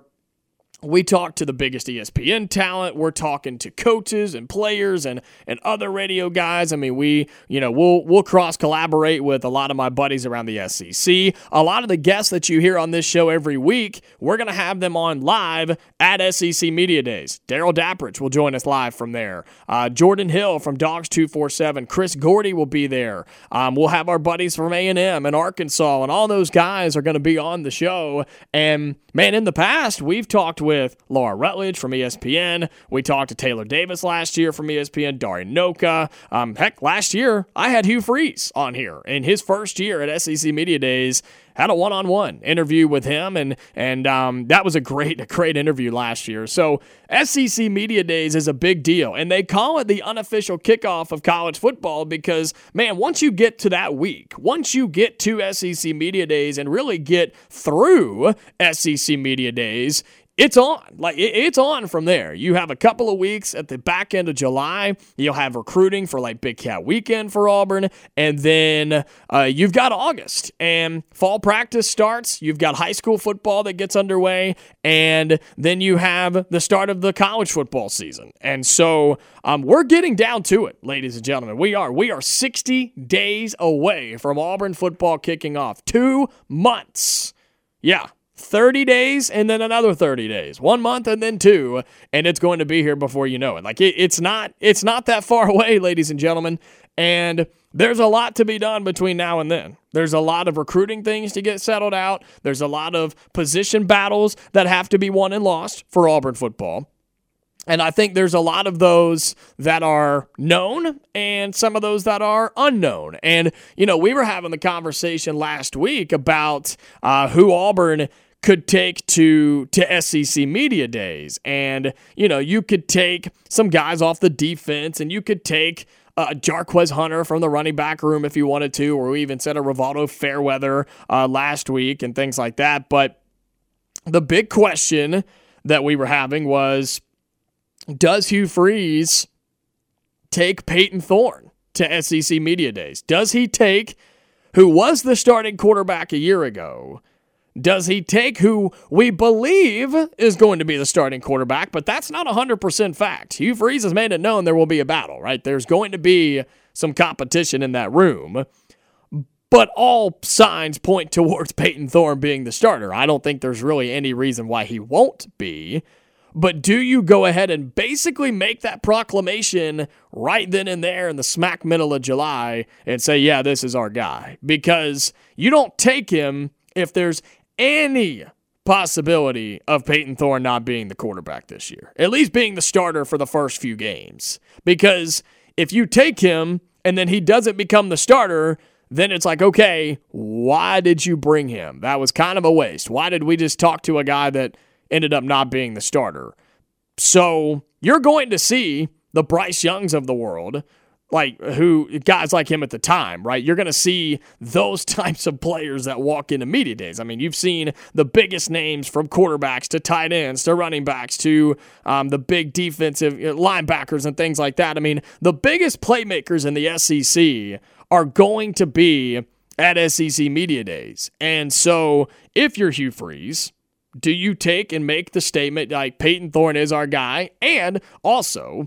we talk to the biggest E S P N talent. We're talking to coaches and players and, and other radio guys. I mean, we, you know, we'll we'll cross collaborate with a lot of my buddies around the S E C. A lot of the guests that you hear on this show every week, we're going to have them on live at S E C Media Days. Darrell Dapprich will join us live from there. Uh, Jordan Hill from Dogs two forty-seven. Chris Gordy will be there. Um, we'll have our buddies from A and M and Arkansas, and all those guys are going to be on the show. And, man, in the past, we've talked with with Laura Rutledge from E S P N. We talked to Taylor Davis last year from E S P N, Darian Noka. Um, heck, last year, I had Hugh Freeze on here. In his first year at S E C Media Days, had a one-on-one interview with him, and and um, that was a great, a great interview last year. So S E C Media Days is a big deal, and they call it the unofficial kickoff of college football because, man, once you get to that week, once you get to S E C Media Days and really get through S E C Media Days, it's on. Like, it, it's on from there. You have a couple of weeks at the back end of July. You'll have recruiting for, like, Big Cat Weekend for Auburn. And then uh, you've got August. And fall practice starts. You've got high school football that gets underway. And then you have the start of the college football season. And so um, we're getting down to it, ladies and gentlemen. We are. We are sixty days away from Auburn football kicking off. Two months. Yeah. thirty days and then another thirty days, one month and then two, and it's going to be here before you know it. Like it, it's not, it's not that far away, ladies and gentlemen. And there's a lot to be done between now and then. There's a lot of recruiting things to get settled out. There's a lot of position battles that have to be won and lost for Auburn football. And I think there's a lot of those that are known and some of those that are unknown. And, you know, we were having the conversation last week about uh, who Auburn could take to to S E C Media Days. And, you know, you could take some guys off the defense, and you could take uh, Jarquez Hunter from the running back room if you wanted to, or we even said a Rivaldo Fairweather uh, last week and things like that. But the big question that we were having was, does Hugh Freeze take Peyton Thorne to S E C Media Days? Does he take who was the starting quarterback a year ago? Does he take who we believe is going to be the starting quarterback? But that's not one hundred percent fact. Hugh Freeze has made it known there will be a battle, right? There's going to be some competition in that room. But all signs point towards Peyton Thorne being the starter. I don't think there's really any reason why he won't be. But do you go ahead and basically make that proclamation right then and there in the smack middle of July and say, yeah, this is our guy? Because you don't take him if there's any possibility of Peyton Thorne not being the quarterback this year, at least being the starter for the first few games. Because if you take him and then he doesn't become the starter, then it's like, okay, why did you bring him? That was kind of a waste. Why did we just talk to a guy that ended up not being the starter? So you're going to see the Bryce Youngs of the world, like who guys like him at the time, right? You're going to see those types of players that walk into media days. I mean, you've seen the biggest names from quarterbacks to tight ends to running backs to um, the big defensive linebackers and things like that. I mean, the biggest playmakers in the S E C are going to be at S E C media days. And so if you're Hugh Freeze, do you take and make the statement like Peyton Thorne is our guy? And also,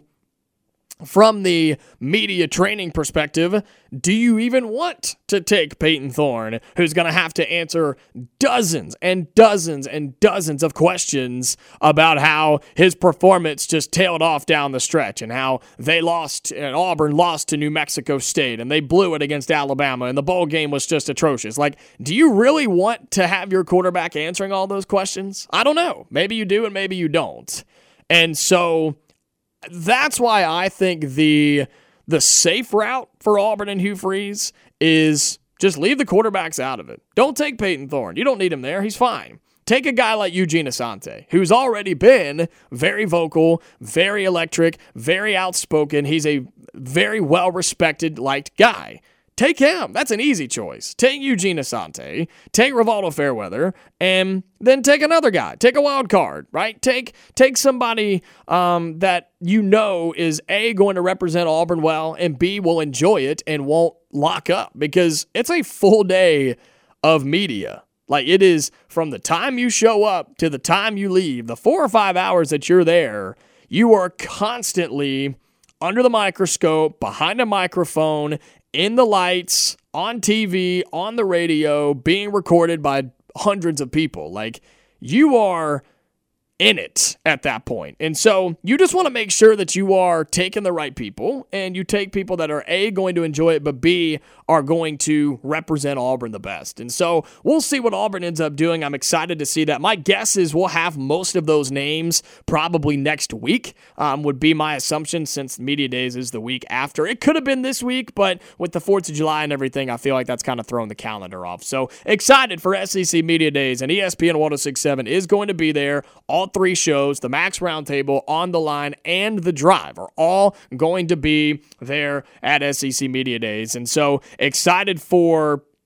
from the media training perspective, do you even want to take Peyton Thorne, who's going to have to answer dozens and dozens and dozens of questions about how his performance just tailed off down the stretch and how they lost, and Auburn lost to New Mexico State and they blew it against Alabama and the bowl game was just atrocious? Like, do you really want to have your quarterback answering all those questions? I don't know. Maybe you do and maybe you don't. And so that's why I think the the safe route for Auburn and Hugh Freeze is just leave the quarterbacks out of it. Don't take Peyton Thorne. You don't need him there. He's fine. Take a guy like Eugene Asante, who's already been very vocal, very electric, very outspoken. He's a very well-respected, liked guy. Take him. That's an easy choice. Take Eugene Asante, take Rivaldo Fairweather, and then take another guy. Take a wild card, right? Take take somebody um, that you know is A, going to represent Auburn well, and B, will enjoy it and won't lock up, because it's a full day of media. Like, it is from the time you show up to the time you leave, the four or five hours that you're there, you are constantly under the microscope, behind a microphone, in the lights, on T V, on the radio, being recorded by hundreds of people. Like, you are in it at that point. And so you just want to make sure that you are taking the right people, and you take people that are A, going to enjoy it, but B, are going to represent Auburn the best. And so we'll see what Auburn ends up doing. I'm excited to see that. My guess is we'll have most of those names probably next week, um, would be my assumption, since Media Days is the week after. It could have been this week, but with the fourth of July and everything, I feel like that's kind of thrown the calendar off. So excited for S E C Media Days, and E S P N one oh six point seven is going to be there. All three shows, the Max Roundtable, On the Line, and The Drive, are all going to be there at S E C Media Days. And so excited for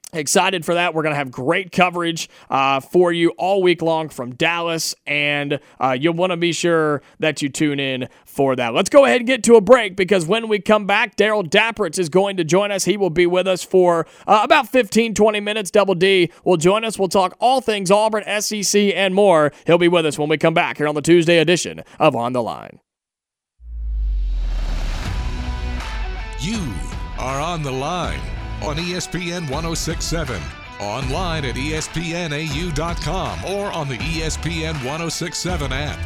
Excited for that. We're going to have great coverage uh, for you all week long from Dallas, and uh, you'll want to be sure that you tune in for that. Let's go ahead and get to a break, because when we come back, Darrell Dapprich is going to join us. He will be with us for uh, about fifteen, twenty minutes. Double D will join us. We'll talk all things Auburn, S E C, and more. He'll be with us when we come back here on the Tuesday edition of On the Line. You are on the line on E S P N one oh six point seven, online at E S P N A U dot com, or on the E S P N one oh six point seven app.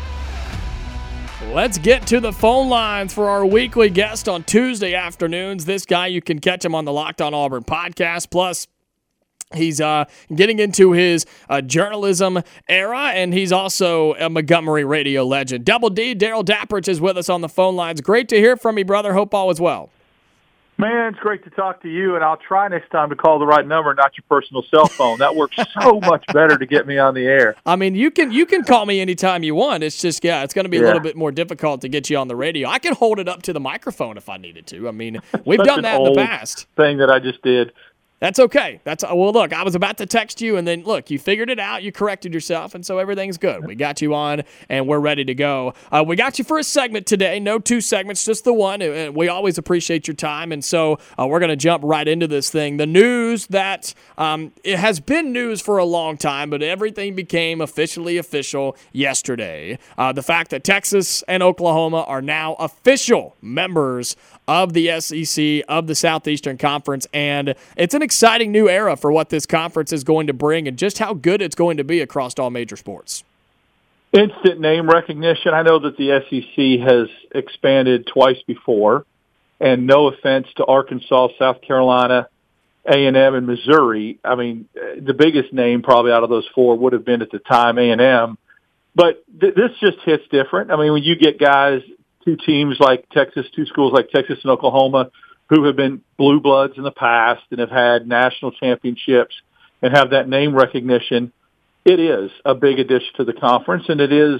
Let's get to the phone lines for our weekly guest on Tuesday afternoons. This guy, you can catch him on the Locked on Auburn podcast. Plus, he's uh, getting into his uh, journalism era, and he's also a Montgomery radio legend. Double D, Darrell Dapprich is with us on the phone lines. Great to hear from you, brother. Hope all is well. Man, it's great to talk to you, and I'll try next time to call the right number, not your personal cell phone. That works so much better to get me on the air. I mean, you can you can call me anytime you want. It's just, yeah, it's going to be a Yeah. little bit more difficult to get you on the radio. I can hold it up to the microphone if I needed to. I mean, we've Such done an that in the old past. Thing that I just did. That's okay. That's well. Look, I was about to text you, and then look, you figured it out. You corrected yourself, and so everything's good. We got you on, and we're ready to go. Uh, we got you for a segment today. No two segments, just the one. And we always appreciate your time, and so uh, we're going to jump right into this thing. The news that um, it has been news for a long time, but everything became officially official yesterday. Uh, the fact that Texas and Oklahoma are now official members of the S E C, of the Southeastern Conference, and it's an exciting new era for what this conference is going to bring and just how good it's going to be across all major sports. Instant name recognition. I know that the S E C has expanded twice before, and no offense to Arkansas, South Carolina, A and M, and Missouri. I mean, the biggest name probably out of those four would have been at the time A and M, but th- this just hits different. I mean, when you get guys, two teams like Texas, two schools like Texas and Oklahoma, who have been blue bloods in the past and have had national championships and have that name recognition, it is a big addition to the conference, and it is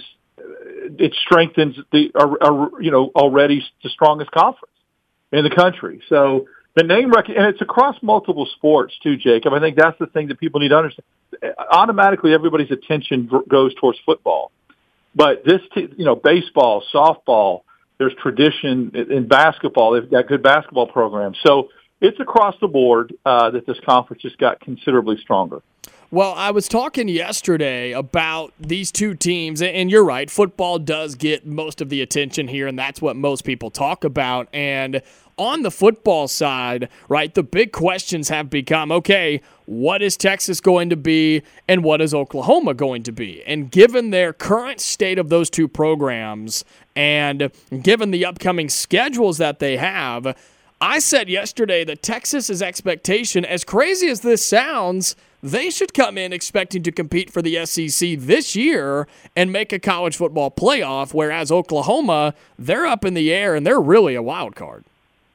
it strengthens the uh, uh, you know already the strongest conference in the country. So the name rec- and it's across multiple sports too, Jacob. I think that's the thing that people need to understand. Automatically, everybody's attention goes towards football, but this t- you know baseball, softball. There's tradition in basketball. They've got good basketball programs. So it's across the board uh, that this conference just got considerably stronger. Well, I was talking yesterday about these two teams, and you're right, football does get most of the attention here, and that's what most people talk about. And on the football side, right, the big questions have become, okay, what is Texas going to be and what is Oklahoma going to be? And given their current state of those two programs and given the upcoming schedules that they have, I said yesterday that Texas's expectation, as crazy as this sounds, they should come in expecting to compete for the S E C this year and make a college football playoff, whereas Oklahoma, they're up in the air and they're really a wild card.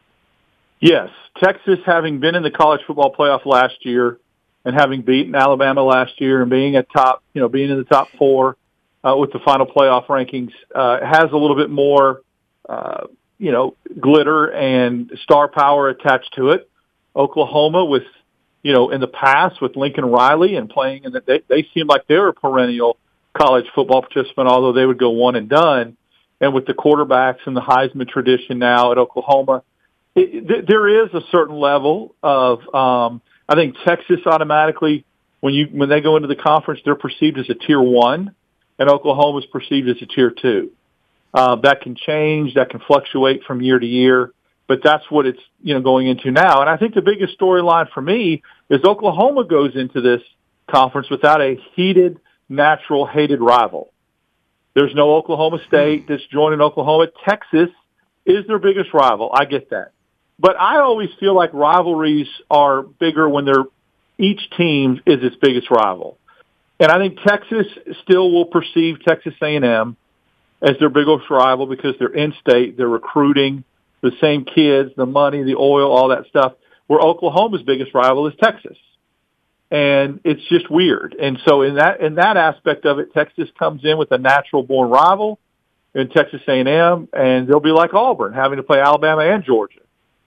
Yes, Texas, having been in the college football playoff last year and having beaten Alabama last year and being at top, you know, being in the top four uh, with the final playoff rankings, uh, has a little bit more, uh, you know, glitter and star power attached to it. Oklahoma, with, you know, in the past with Lincoln Riley and playing, and they they seem like they're a perennial college football participant, although they would go one and done. And with the quarterbacks and the Heisman tradition now at Oklahoma. It, there is a certain level of, um, I think Texas automatically, when you when they go into the conference, they're perceived as a tier one, and Oklahoma is perceived as a tier two. Uh, that can change, that can fluctuate from year to year, but that's what it's you know going into now. And I think the biggest storyline for me is Oklahoma goes into this conference without a heated, natural, hated rival. There's no Oklahoma State that's joining Oklahoma. Texas is their biggest rival. I get that. But I always feel like rivalries are bigger when they're each team is its biggest rival. And I think Texas still will perceive Texas A and M as their biggest rival because they're in-state, they're recruiting the same kids, the money, the oil, all that stuff, where Oklahoma's biggest rival is Texas. And it's just weird. And so in that in that aspect of it, Texas comes in with a natural-born rival in Texas A and M, and they'll be like Auburn, having to play Alabama and Georgia.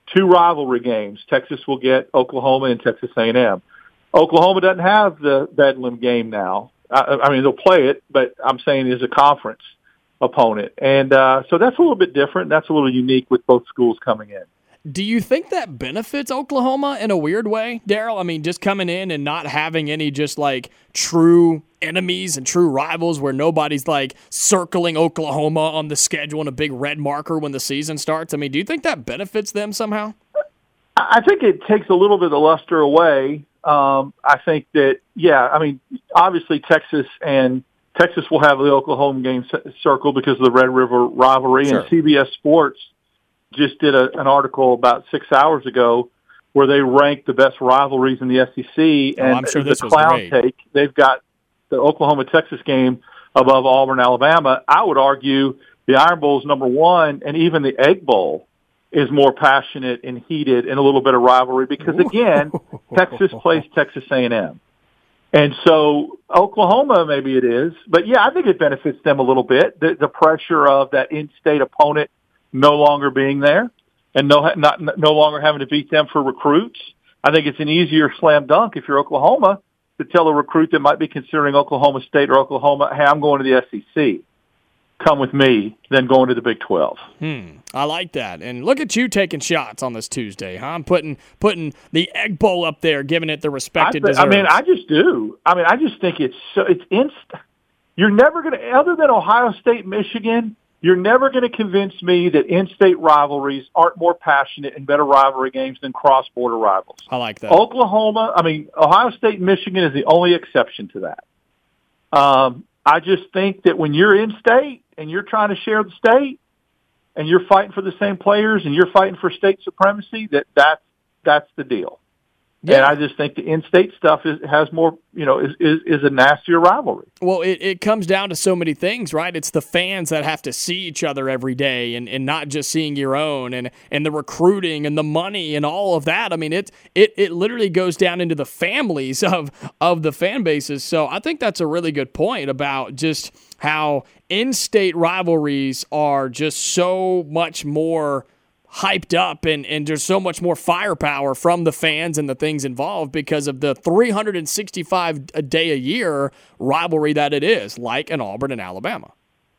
two rivalry games. Texas will get Oklahoma and Texas A and M. Oklahoma doesn't have the Bedlam game now. I, I mean, they'll play it, but I'm saying as a conference opponent. And uh, so that's a little bit different. That's a little unique with both schools coming in. Do you think that benefits Oklahoma in a weird way, Daryl? I mean, just coming in and not having any just like true enemies and true rivals where nobody's like circling Oklahoma on the schedule in a big red marker when the season starts. I mean, do you think that benefits them somehow? I think it takes a little bit of the luster away. Um, I think that, yeah, I mean, obviously Texas and Texas will have the Oklahoma game circle because of the Red River rivalry, sure. And C B S Sports just did a, an article about six hours ago where they ranked the best rivalries in the S E C, and oh, I'm sure the this clown was great. take, they've got the Oklahoma-Texas game above Auburn, Alabama. I would argue the Iron Bowl is number one, and even the Egg Bowl is more passionate and heated and a little bit of rivalry because, again, Texas plays Texas A and M. And so Oklahoma, maybe it is. But, yeah, I think it benefits them a little bit, the, the pressure of that in-state opponent no longer being there and no not no longer having to beat them for recruits. I think it's an easier slam dunk if you're Oklahoma to tell a recruit that might be considering Oklahoma State or Oklahoma, hey, I'm going to the S E C. Come with me, than going to the Big twelve. Hmm, I like that. And look at you taking shots on this Tuesday, huh? I'm putting putting the Egg Bowl up there, giving it the respect it I, deserves. I mean, I just do. I mean, I just think it's so it's inst. You're never going to, other than Ohio State, Michigan, you're never going to convince me that in-state rivalries aren't more passionate and better rivalry games than cross-border rivals. I like that. Oklahoma, I mean, Ohio State and Michigan is the only exception to that. Um, I just think that when you're in-state and you're trying to share the state and you're fighting for the same players and you're fighting for state supremacy, that that's, that's the deal. Yeah. And I just think the in-state stuff is, has more, you know, is, is, is a nastier rivalry. Well, it, it comes down to so many things, right? It's the fans that have to see each other every day and, and not just seeing your own, and, and the recruiting and the money and all of that. I mean, it, it it literally goes down into the families of, of the fan bases. So I think that's a really good point about just how in-state rivalries are just so much more hyped up, and, and there's so much more firepower from the fans and the things involved because of the three hundred sixty-five a day a year rivalry that it is, like an Auburn and Alabama.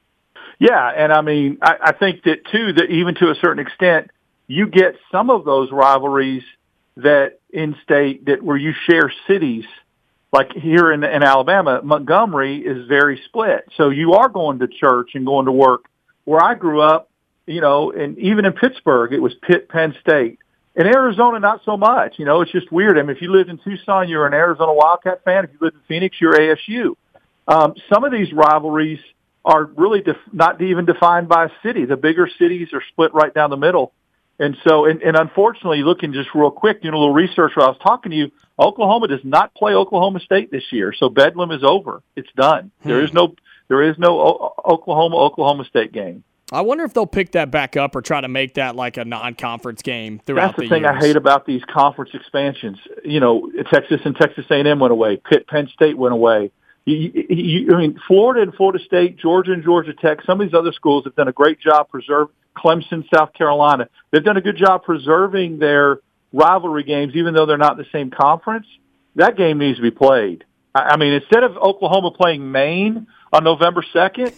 Yeah, and I mean, I, I think that too, that even to a certain extent, you get some of those rivalries that in state that where you share cities, like here in, in Alabama, Montgomery is very split. So you are going to church and going to work. Where I grew up, you know, and even in Pittsburgh, it was Pitt, Penn State. In Arizona, not so much. You know, it's just weird. I mean, if you lived in Tucson, you're an Arizona Wildcat fan. If you lived in Phoenix, you're A S U. Um, some of these rivalries are really def- not even defined by a city. The bigger cities are split right down the middle. And so, and, and unfortunately, looking just real quick, doing a little research while I was talking to you, Oklahoma does not play Oklahoma State this year. So Bedlam is over. It's done. Hmm. There is no, there is no o- Oklahoma, Oklahoma State game. I wonder if they'll pick that back up or try to make that like a non-conference game throughout That's the, the thing years. I hate about these conference expansions. You know, Texas and Texas A and M went away. Pitt, Penn State went away. You, you, I mean, Florida and Florida State, Georgia and Georgia Tech, some of these other schools have done a great job preserving. Clemson, South Carolina, they've done a good job preserving their rivalry games, even though they're not in the same conference. That game needs to be played. I, I mean, instead of Oklahoma playing Maine on November second,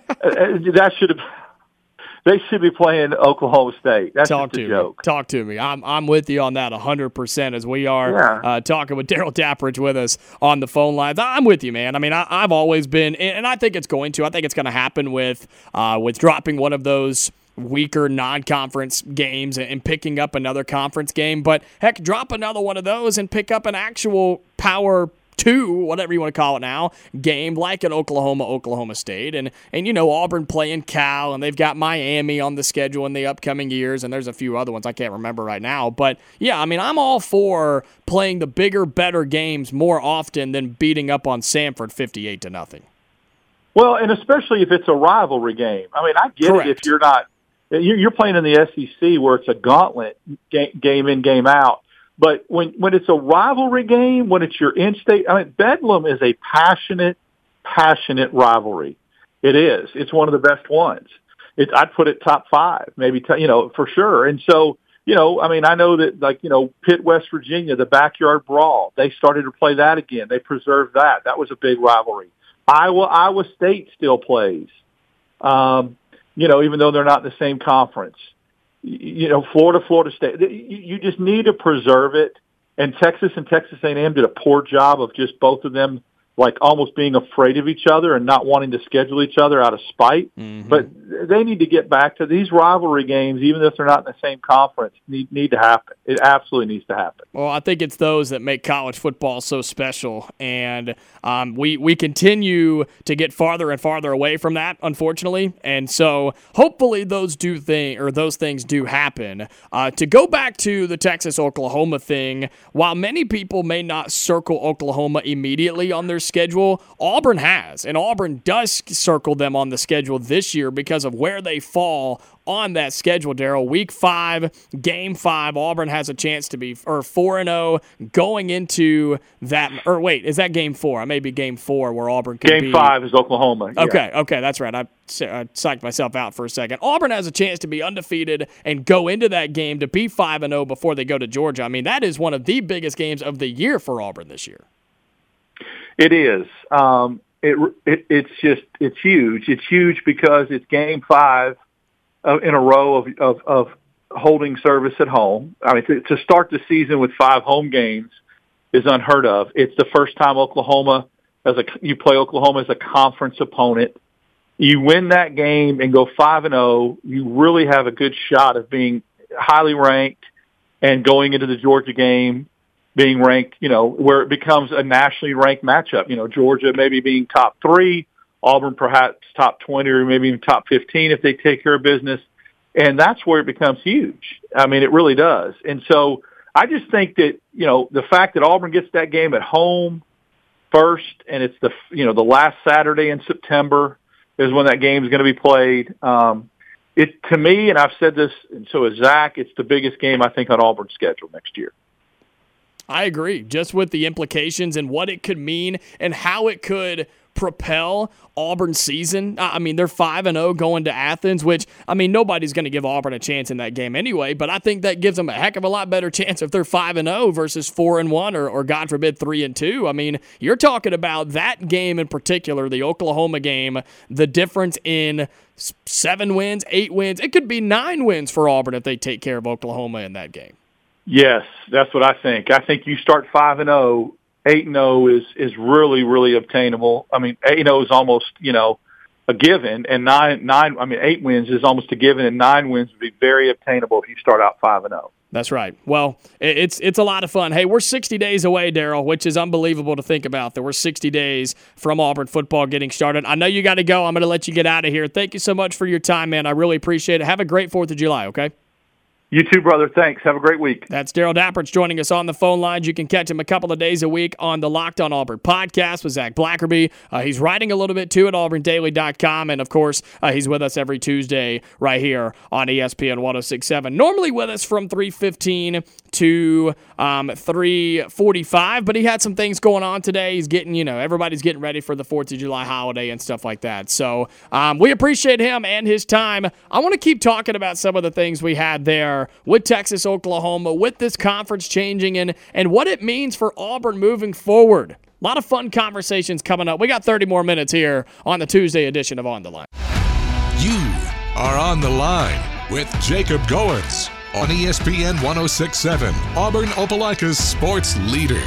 that should have. They should be playing Oklahoma State. That's Talk just a to joke. Me. Talk to me. I'm I'm with you on that one hundred percent as we are yeah. uh, talking with Daryl Dapridge with us on the phone line. I'm with you, man. I mean, I, I've always been, and I think it's going to. I think it's going to happen with uh, with dropping one of those weaker non-conference games and picking up another conference game. But, heck, drop another one of those and pick up an actual power two, whatever you want to call it now, game like an Oklahoma, Oklahoma State. And, and you know, Auburn playing Cal, and they've got Miami on the schedule in the upcoming years, and there's a few other ones I can't remember right now. But, yeah, I mean, I'm all for playing the bigger, better games more often than beating up on Samford fifty-eight to nothing. Well, and especially if it's a rivalry game. I mean, I get Correct. it if you're not – you're playing in the S E C where it's a gauntlet game in, game out. But when, when it's a rivalry game, when it's your in-state, I mean, Bedlam is a passionate, passionate rivalry. It is. It's one of the best ones. It, I'd put it top five, maybe, t- you know, for sure. And so you know, I mean, I know that, like, you know, Pitt, West Virginia, the backyard brawl, they started to play that again. They preserved that. That was a big rivalry. Iowa, Iowa State still plays, um, you know, even though they're not in the same conference. You know, Florida, Florida State. You, you just need to preserve it. And Texas and Texas A and M did a poor job of just both of them, like, almost being afraid of each other and not wanting to schedule each other out of spite. Mm-hmm. But they need to get back to these rivalry games, even if they're not in the same conference, need, need to happen. It absolutely needs to happen. Well, I think it's those that make college football so special. And um, we, we continue to get farther and farther away from that, unfortunately. And so hopefully those do thing or those things do happen. Uh, to go back to the Texas-Oklahoma thing, while many people may not circle Oklahoma immediately on their schedule, Auburn has, and Auburn does circle them on the schedule this year because of where they fall on that schedule, Daryl. Week five, game five, Auburn has a chance to be or four and oh going into that. Or wait, is that game four? I may be game four where Auburn could game be. Game five is Oklahoma. Yeah. Okay, okay, that's right. I, I psyched myself out for a second. Auburn has a chance to be undefeated and go into that game to be five and oh before they go to Georgia. I mean, that is one of the biggest games of the year for Auburn this year. It is. Um, it, it it's just it's huge. It's huge because it's game five uh, in a row of, of of holding service at home. I mean, to, to start the season with five home games is unheard of. It's the first time Oklahoma as a you play Oklahoma as a conference opponent. You win that game and go five and zero. You really have a good shot of being highly ranked and going into the Georgia game being ranked, you know, where it becomes a nationally ranked matchup. You know, Georgia maybe being top three, Auburn perhaps top twenty or maybe even top fifteen if they take care of business. And that's where it becomes huge. I mean, it really does. And so I just think that, you know, the fact that Auburn gets that game at home first and it's the, you know, the last Saturday in September is when that game is going to be played. Um, it, to me, and I've said this, and so is Zach, it's the biggest game I think on Auburn's schedule next year. I agree, just with the implications and what it could mean and how it could propel Auburn's season. I mean, they're five and oh going to Athens, which, I mean, nobody's going to give Auburn a chance in that game anyway, but I think that gives them a heck of a lot better chance if they're five and oh versus four and one or, or God forbid, three and two. I mean, you're talking about that game in particular, the Oklahoma game, the difference in seven wins, eight wins. It could be nine wins for Auburn if they take care of Oklahoma in that game. Yes, that's what I think. I think you start five and zero, eight and zero is is really really obtainable. I mean, eight and zero is almost you know a given, and nine nine. I mean, eight wins is almost a given, and nine wins would be very obtainable if you start out five and zero. That's right. Well, it's it's a lot of fun. Hey, we're sixty days away, Daryl, which is unbelievable to think about. That we're sixty days from Auburn football getting started. I know you got to go. I'm going to let you get out of here. Thank you so much for your time, man. I really appreciate it. Have a great fourth of July. Okay. You too, brother. Thanks. Have a great week. That's Daryl Dapperts joining us on the phone lines. You can catch him a couple of days a week on the Locked on Auburn podcast with Zach Blackerby. Uh, he's writing a little bit, too, at auburn daily dot com. And, of course, uh, he's with us every Tuesday right here on E S P N one oh six point seven. Normally with us from three fifteen to um, three forty-five, but he had some things going on today. He's getting, you know, everybody's getting ready for the fourth of July holiday and stuff like that. So um, we appreciate him and his time. I want to keep talking about some of the things we had there with Texas, Oklahoma, with this conference changing and, and what it means for Auburn moving forward. A lot of fun conversations coming up. We got thirty more minutes here on the Tuesday edition of On the Line. You are On the Line with Jacob Goins on E S P N one oh six point seven, Auburn Opelika's sports leader.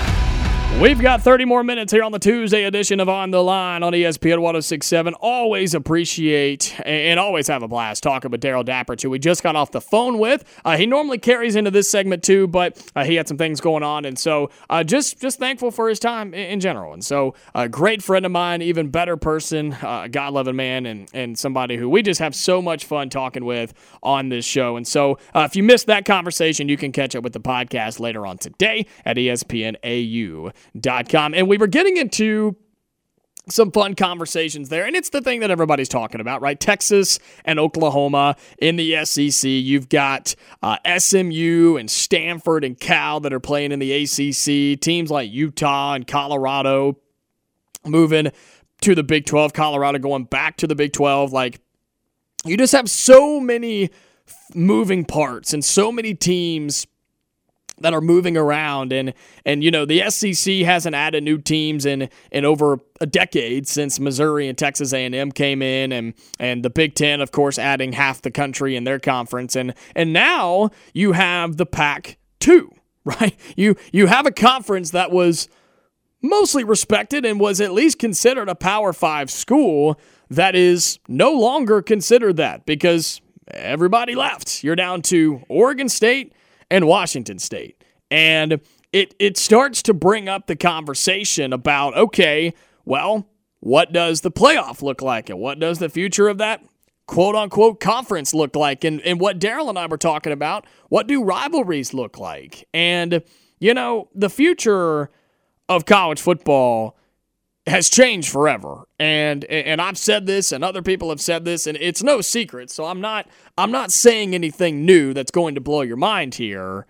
We've got thirty more minutes here on the Tuesday edition of On the Line on E S P N one oh six point seven. Always appreciate and always have a blast talking with Daryl Dapperts, who we just got off the phone with. Uh, he normally carries into this segment too, but uh, he had some things going on, and so uh, just just thankful for his time in, in general. And so a great friend of mine, even better person, uh, God-loving man, and, and somebody who we just have so much fun talking with on this show. And so uh, if you missed that conversation, you can catch up with the podcast later on today at E S P N A U dot com. And we were getting into some fun conversations there, and it's the thing that everybody's talking about, right? Texas and Oklahoma in the S E C. You've got uh, S M U and Stanford and Cal that are playing in the A C C. Teams like Utah and Colorado moving to the Big twelve. Colorado going back to the Big twelve. Like, you just have so many moving parts and so many teams that are moving around, and and you know the S E C hasn't added new teams in in over a decade since Missouri and Texas A and M came in, and and the Big Ten, of course, adding half the country in their conference, and and now you have the Pac two, right? You you have a conference that was mostly respected and was at least considered a Power Five school that is no longer considered that because everybody left. You're down to Oregon State and Washington State. And it it starts to bring up the conversation about, okay, well, what does the playoff look like? And what does the future of that quote-unquote conference look like? And, and what Daryl and I were talking about, what do rivalries look like? And, you know, the future of college football has changed forever. And and I've said this and other people have said this, and it's no secret. So I'm not I'm not saying anything new that's going to blow your mind here.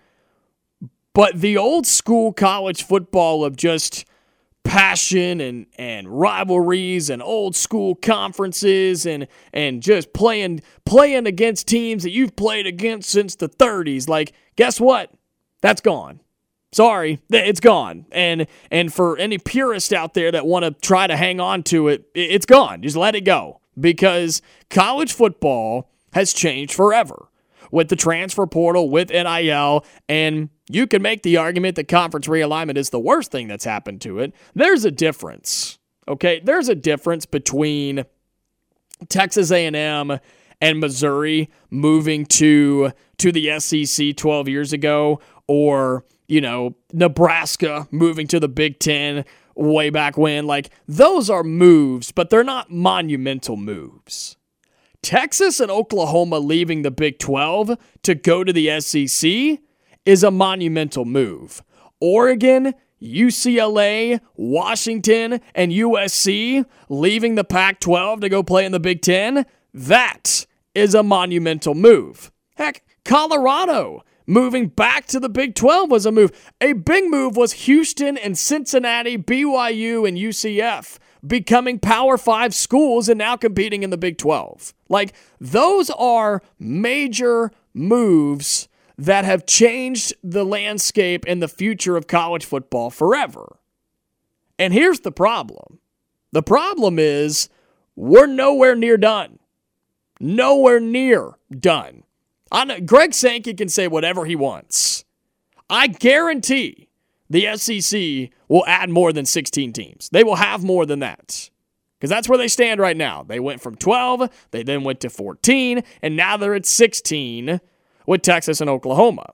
But the old school college football of just passion and, and rivalries and old school conferences and and just playing playing against teams that you've played against since the thirties, like, guess what? That's gone. Sorry, it's gone. And and for any purists out there that want to try to hang on to it, it's gone. Just let it go. Because college football has changed forever with the transfer portal, with N I L, and you can make the argument that conference realignment is the worst thing that's happened to it. There's a difference, okay? There's a difference between Texas A and M and Missouri moving to, to the S E C twelve years ago, or you know, Nebraska moving to the Big Ten way back when. Like, those are moves, but they're not monumental moves. Texas and Oklahoma leaving the Big twelve to go to the S E C is a monumental move. Oregon, U C L A, Washington, and U S C leaving the Pac twelve to go play in the Big Ten, that is a monumental move. Heck, Colorado moving back to the Big twelve was a move. A big move was Houston and Cincinnati, B Y U, and U C F becoming Power Five schools and now competing in the Big twelve. Like, those are major moves that have changed the landscape and the future of college football forever. And here's the problem. The problem is we're nowhere near done. Nowhere near done. I know Greg Sankey can say whatever he wants. I guarantee the S E C will add more than sixteen teams. They will have more than that. Because that's where they stand right now. They went from twelve, they then went to fourteen, and now they're at sixteen with Texas and Oklahoma.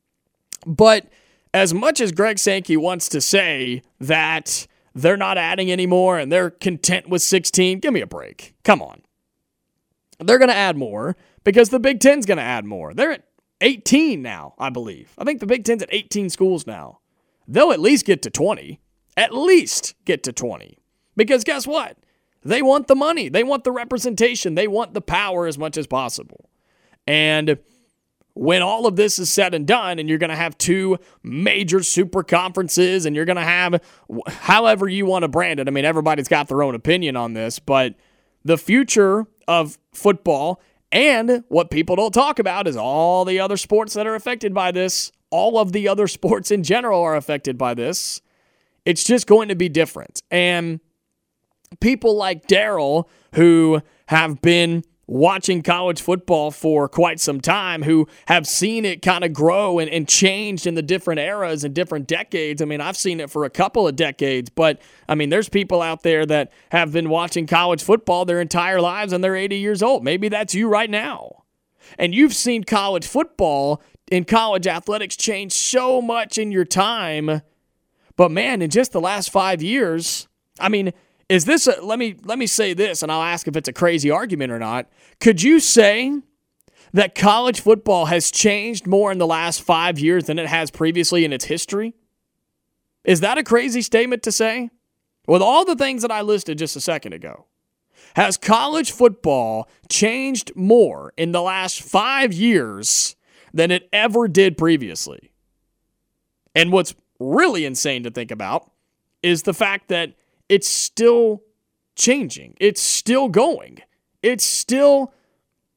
But as much as Greg Sankey wants to say that they're not adding anymore and they're content with sixteen, give me a break. Come on. They're going to add more because the Big Ten's going to add more. They're at eighteen now, I believe. I think the Big Ten's at eighteen schools now. They'll at least get to twenty. At least get to twenty. Because guess what? They want the money. They want the representation. They want the power as much as possible. And when all of this is said and done, and you're going to have two major super conferences, and you're going to have however you want to brand it. I mean, everybody's got their own opinion on this, but the future of football and what people don't talk about is all the other sports that are affected by this. All of the other sports in general are affected by this. It's just going to be different. And people like Daryl, who have been watching college football for quite some time, who have seen it kind of grow and, and changed in the different eras and different decades. I mean, I've seen it for a couple of decades, but I mean, there's people out there that have been watching college football their entire lives and they're eighty years old. Maybe that's you right now. And you've seen college football and college athletics change so much in your time. But man, in just the last five years, I mean, Is this a, let me let me say this, and I'll ask if it's a crazy argument or not. Could you say that college football has changed more in the last five years than it has previously in its history? Is that a crazy statement to say? With all the things that I listed just a second ago, has college football changed more in the last five years than it ever did previously? And what's really insane to think about is the fact that it's still changing. It's still going. It's still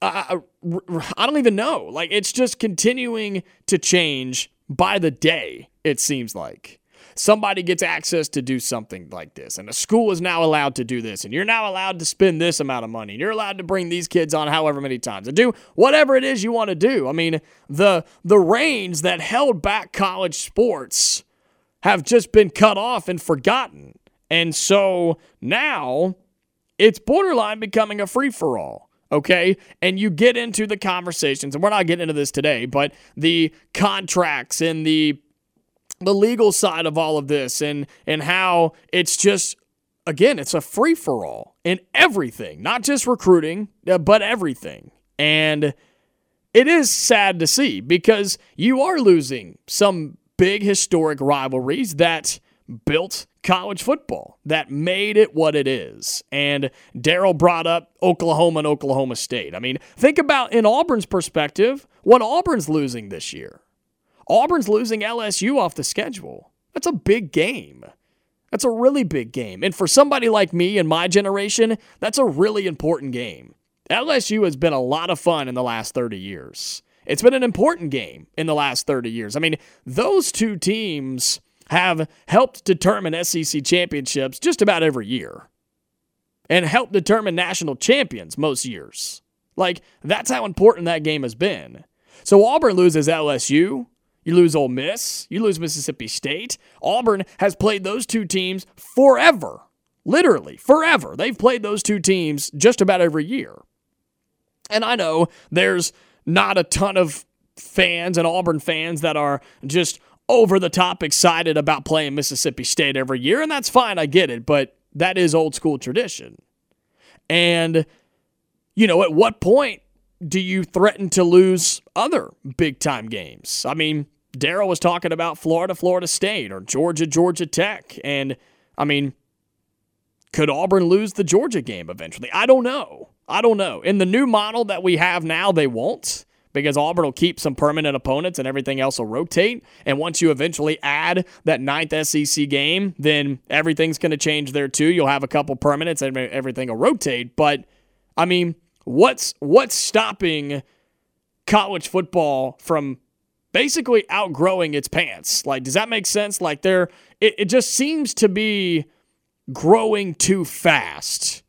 I, I, I don't even know. Like, it's just continuing to change by the day, it seems like. Somebody gets access to do something like this, and a school is now allowed to do this, and you're now allowed to spend this amount of money, and you're allowed to bring these kids on however many times, and do whatever it is you want to do. I mean, the the reins that held back college sports have just been cut off and forgotten. And so now it's borderline becoming a free-for-all. Okay, and you get into the conversations, and we're not getting into this today, but the contracts and the the legal side of all of this, and and how it's just, again, it's a free-for-all in everything, not just recruiting, but everything. And it is sad to see, because you are losing some big historic rivalries that built college football, that made it what it is. And Daryl brought up Oklahoma and Oklahoma State. I mean, think about, in Auburn's perspective, what Auburn's losing this year. Auburn's losing L S U off the schedule. That's a big game. That's a really big game. And for somebody like me in my generation, that's a really important game. L S U has been a lot of fun in the last thirty years. It's been an important game in the last thirty years. I mean, those two teams have helped determine S E C championships just about every year, and helped determine national champions most years. Like, that's how important that game has been. So Auburn loses L S U, you lose Ole Miss, you lose Mississippi State. Auburn has played those two teams forever, literally forever. They've played those two teams just about every year. And I know there's not a ton of fans and Auburn fans that are just over the top excited about playing Mississippi State every year, and that's fine, I get it, but that is old school tradition. And, you know, at what point do you threaten to lose other big-time games? I mean, Daryl was talking about Florida, Florida State, or Georgia, Georgia Tech, and, I mean, could Auburn lose the Georgia game eventually? I don't know. I don't know. In the new model that we have now, they won't, because Auburn will keep some permanent opponents and everything else will rotate. And once you eventually add that ninth S E C game, then everything's going to change there too. You'll have a couple permanents and everything will rotate. But, I mean, what's what's stopping college football from basically outgrowing its pants? Like, does that make sense? Like, they're, it, it just seems to be growing too fast.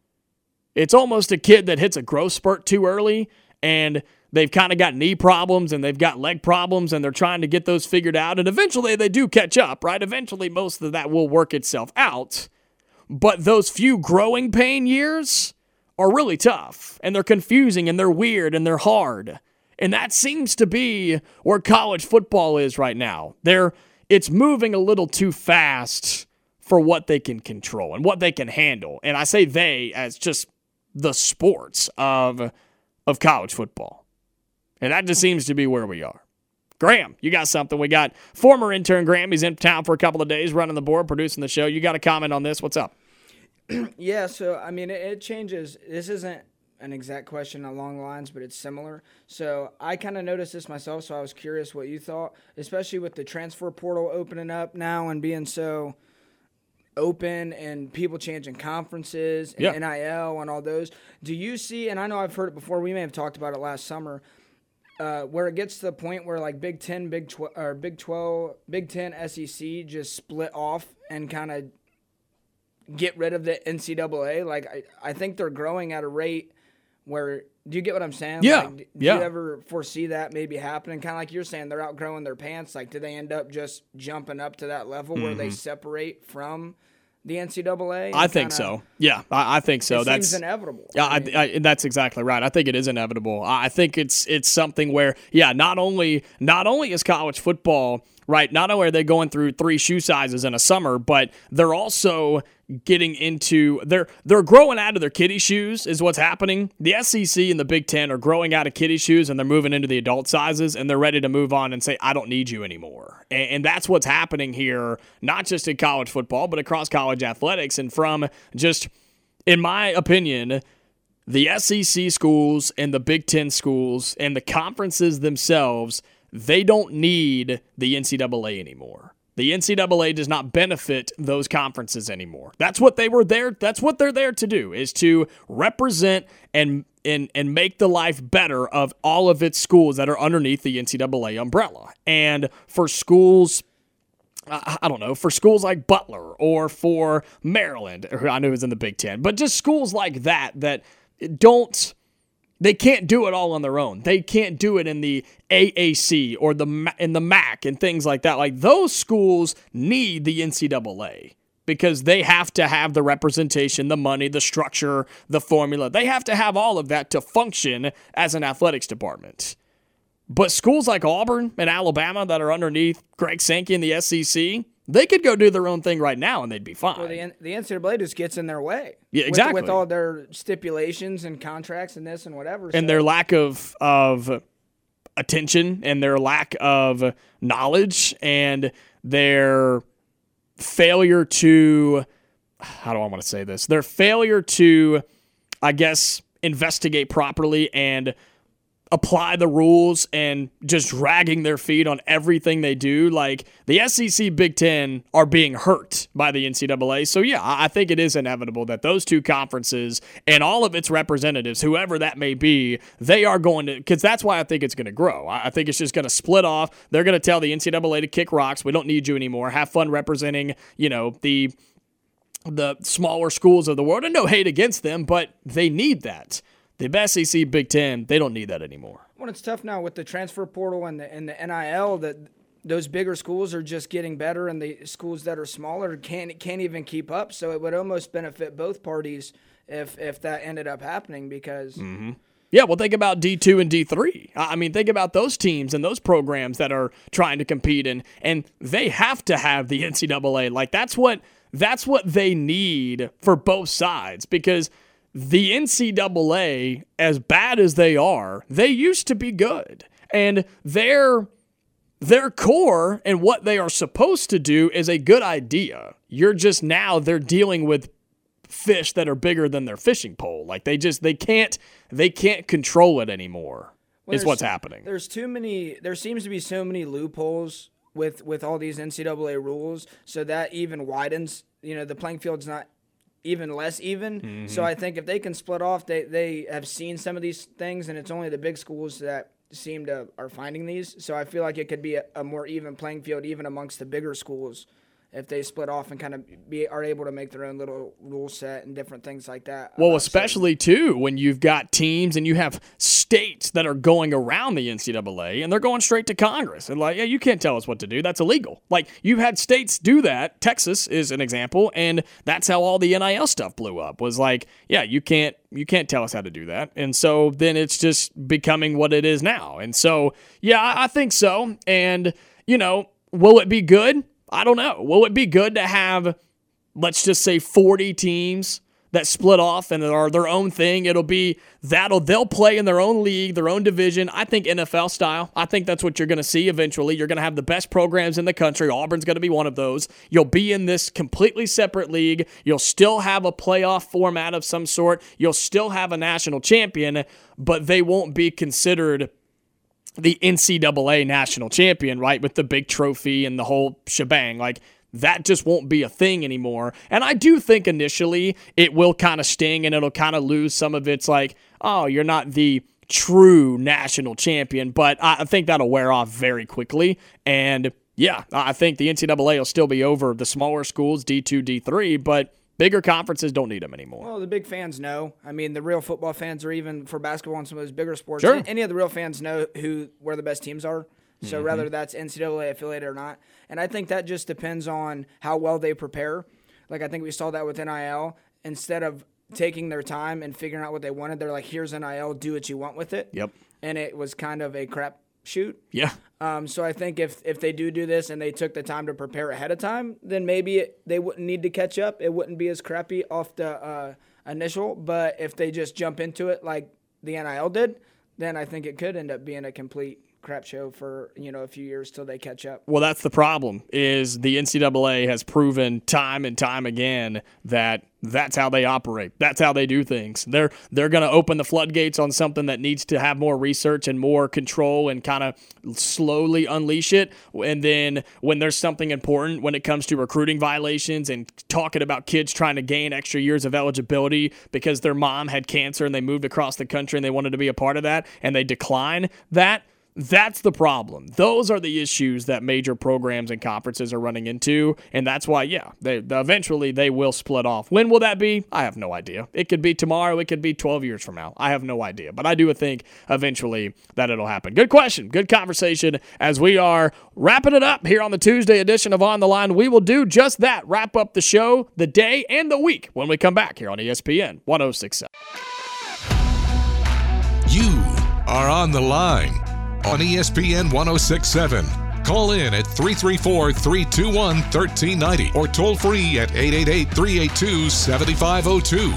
It's almost a kid that hits a growth spurt too early, and they've kind of got knee problems and they've got leg problems, and they're trying to get those figured out. And eventually they do catch up, right? Eventually most of that will work itself out. But those few growing pain years are really tough, and they're confusing, and they're weird, and they're hard. And that seems to be where college football is right now. They're, it's moving a little too fast for what they can control and what they can handle. And I say they as just the sports of, of college football. And that just seems to be where we are. Graham, you got something. We got former intern Graham. He's in town for a couple of days running the board, producing the show. You got a comment on this? What's up? Yeah, so, I mean, it, it changes. This isn't an exact question along the lines, but it's similar. So I kind of noticed this myself, so I was curious what you thought, especially with the transfer portal opening up now and being so open and people changing conferences and yeah. N I L and all those. Do you see, and I know I've heard it before, we may have talked about it last summer, uh, where it gets to the point where like Big Ten, Big Twelve, or Big Twelve, Big Ten, S E C just split off and kind of get rid of the N C double A? Like I, I think they're growing at a rate where, do you get what I'm saying? Yeah. Like, do yeah. you ever foresee that maybe happening? Kind of like you're saying, they're outgrowing their pants. Like, do they end up just jumping up to that level mm-hmm. where they separate from the N C double A? I think kinda, so. Yeah, I, I think so. It that's seems inevitable. Yeah, I I mean, I, that's exactly right. I think it is inevitable. I think it's it's something where, yeah, not only not only is college football, right, not only are they going through three shoe sizes in a summer, but they're also getting into, they're they're growing out of their kiddie shoes is what's happening. The S E C and the Big Ten are growing out of kiddie shoes, and they're moving into the adult sizes, and they're ready to move on and say, I don't need you anymore. And, and that's what's happening here, not just in college football, but across college athletics. And from just, in my opinion, the S E C schools and the Big Ten schools and the conferences themselves, they don't need the N C double A anymore. The N C double A does not benefit those conferences anymore. That's what they were there. That's what they're there to do, is to represent and and and make the life better of all of its schools that are underneath the N C double A umbrella. And for schools, I, I don't know, for schools like Butler or for Maryland, who I know is in the Big Ten, but just schools like that that don't, they can't do it all on their own. They can't do it in the A A C or the in the M A C and things like that. Like, those schools need the N C double A. Because they have to have the representation, the money, the structure, the formula. They have to have all of that to function as an athletics department. But schools like Auburn and Alabama that are underneath Greg Sankey and the S E C, they could go do their own thing right now and they'd be fine. Well, the, the N C double A just gets in their way. Yeah, exactly. With, with all their stipulations and contracts and this and whatever. And so. their lack of of attention and their lack of knowledge and their failure to, how do I want to say this? Their failure to, I guess, investigate properly and apply the rules and just dragging their feet on everything they do. Like, the S E C, Big Ten are being hurt by the N C double A. So, yeah, I think it is inevitable that those two conferences and all of its representatives, whoever that may be, they are going to, because that's why I think it's going to grow. I think it's just going to split off. They're going to tell the N C double A to kick rocks. We don't need you anymore. Have fun representing, you know, the the smaller schools of the world. And no hate against them, but they need that. The S E C, Big Ten, they don't need that anymore. Well, it's tough now with the transfer portal and the and the N I L that those bigger schools are just getting better, and the schools that are smaller can't can't even keep up. So it would almost benefit both parties if if that ended up happening because. Mm-hmm. Yeah, well, think about D two and D three. I mean, think about those teams and those programs that are trying to compete, and and they have to have the N C double A. Like, that's what that's what they need for both sides, because the N C double A, as bad as they are, they used to be good. And their, their core and what they are supposed to do is a good idea. You're just now, they're dealing with fish that are bigger than their fishing pole. Like, they just, they can't, they can't control it anymore, well, is what's happening. There's too many, there seems to be so many loopholes with, with all these N C double A rules, so that even widens, you know, the playing field's not even less even. Mm-hmm. So I think if they can split off, they, they have seen some of these things, and it's only the big schools that seem to are finding these. So I feel like it could be a, a more even playing field even amongst the bigger schools if they split off and kind of be are able to make their own little rule set and different things like that. Well, especially, too, when you've got teams and you have states that are going around the N C double A and they're going straight to Congress. And, like, yeah, you can't tell us what to do. That's illegal. Like, you've had states do that. Texas is an example, and that's how all the N I L stuff blew up, was like, yeah, you can't you can't tell us how to do that. And so then it's just becoming what it is now. And so, yeah, I, I think so. And, you know, will it be good? I don't know. Will it be good to have, let's just say, forty teams that split off and are their own thing? It'll be that'll they'll play in their own league, their own division. I think N F L style. I think that's what you're going to see eventually. You're going to have the best programs in the country. Auburn's going to be one of those. You'll be in this completely separate league. You'll still have a playoff format of some sort. You'll still have a national champion, but they won't be considered the N C double A national champion, right, with the big trophy and the whole shebang. Like, that just won't be a thing anymore. And I do think initially it will kind of sting and it'll kind of lose some of its, like, oh, you're not the true national champion. But I think that'll wear off very quickly. And, yeah, I think the N C double A will still be over the smaller schools, D two, D three, but bigger conferences don't need them anymore. Well, the big fans know. I mean, the real football fans, or even for basketball and some of those bigger sports, sure. any of the real fans know who where the best teams are. So mm-hmm. whether that's N C double A affiliated or not. And I think that just depends on how well they prepare. Like, I think we saw that with N I L. Instead of taking their time and figuring out what they wanted, they're like, here's N I L, do what you want with it. Yep. And it was kind of a crap shoot. Yeah. Um, so I think if if they do do this and they took the time to prepare ahead of time, then maybe it, they wouldn't need to catch up. It wouldn't be as crappy off the uh, initial. But if they just jump into it like the N I L did, then I think it could end up being a complete crap show for, you know, a few years till they catch up. Well, that's the problem, is the N C double A has proven time and time again that that's how they operate. That's how they do things. They're they're going to open the floodgates on something that needs to have more research and more control and kind of slowly unleash it. And then when there's something important when it comes to recruiting violations and talking about kids trying to gain extra years of eligibility because their mom had cancer and they moved across the country and they wanted to be a part of that and they decline that, that's the problem. Those are the issues that major programs and conferences are running into, and that's why, yeah, they eventually they will split off. When will that be? I have no idea. It could be tomorrow. It could be twelve years from now. I have no idea, but I do think eventually that it'll happen. Good question. Good conversation as we are wrapping it up here on the Tuesday edition of On the Line. We will do just that, wrap up the show, the day, and the week when we come back here on E S P N one oh six point seven. You are on the line on E S P N one oh six point seven. Call in at three three four, three two one, one three nine zero or toll free at eight eight eight, three eight two, seven five zero two.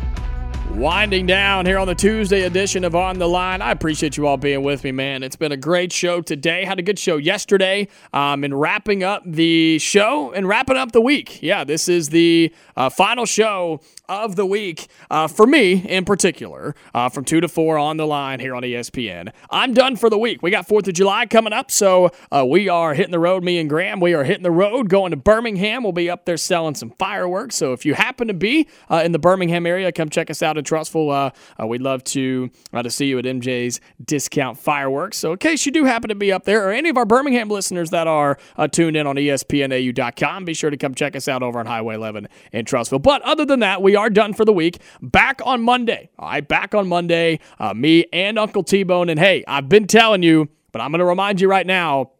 Winding down here on the Tuesday edition of On the Line. I appreciate you all being with me, man. It's been a great show today. Had a good show yesterday. Um, and wrapping up the show and wrapping up the week. Yeah, this is the uh, final show of the week uh, for me in particular, uh, from two to four on the line here on E S P N. I'm done for the week. We got fourth of July coming up, so uh, we are hitting the road, me and Graham. We are hitting the road, going to Birmingham. We'll be up there selling some fireworks, so if you happen to be uh, in the Birmingham area, come check us out in Trussville. Uh, uh, we'd love to uh, to see you at M J's Discount Fireworks. So in case you do happen to be up there, or any of our Birmingham listeners that are uh, tuned in on E S P N A U dot com, be sure to come check us out over on Highway eleven in Trussville. But other than that, we are done for the week. Back on Monday. All right, back on Monday. Uh, me and Uncle T-Bone. And hey, I've been telling you, but I'm going to remind you right now,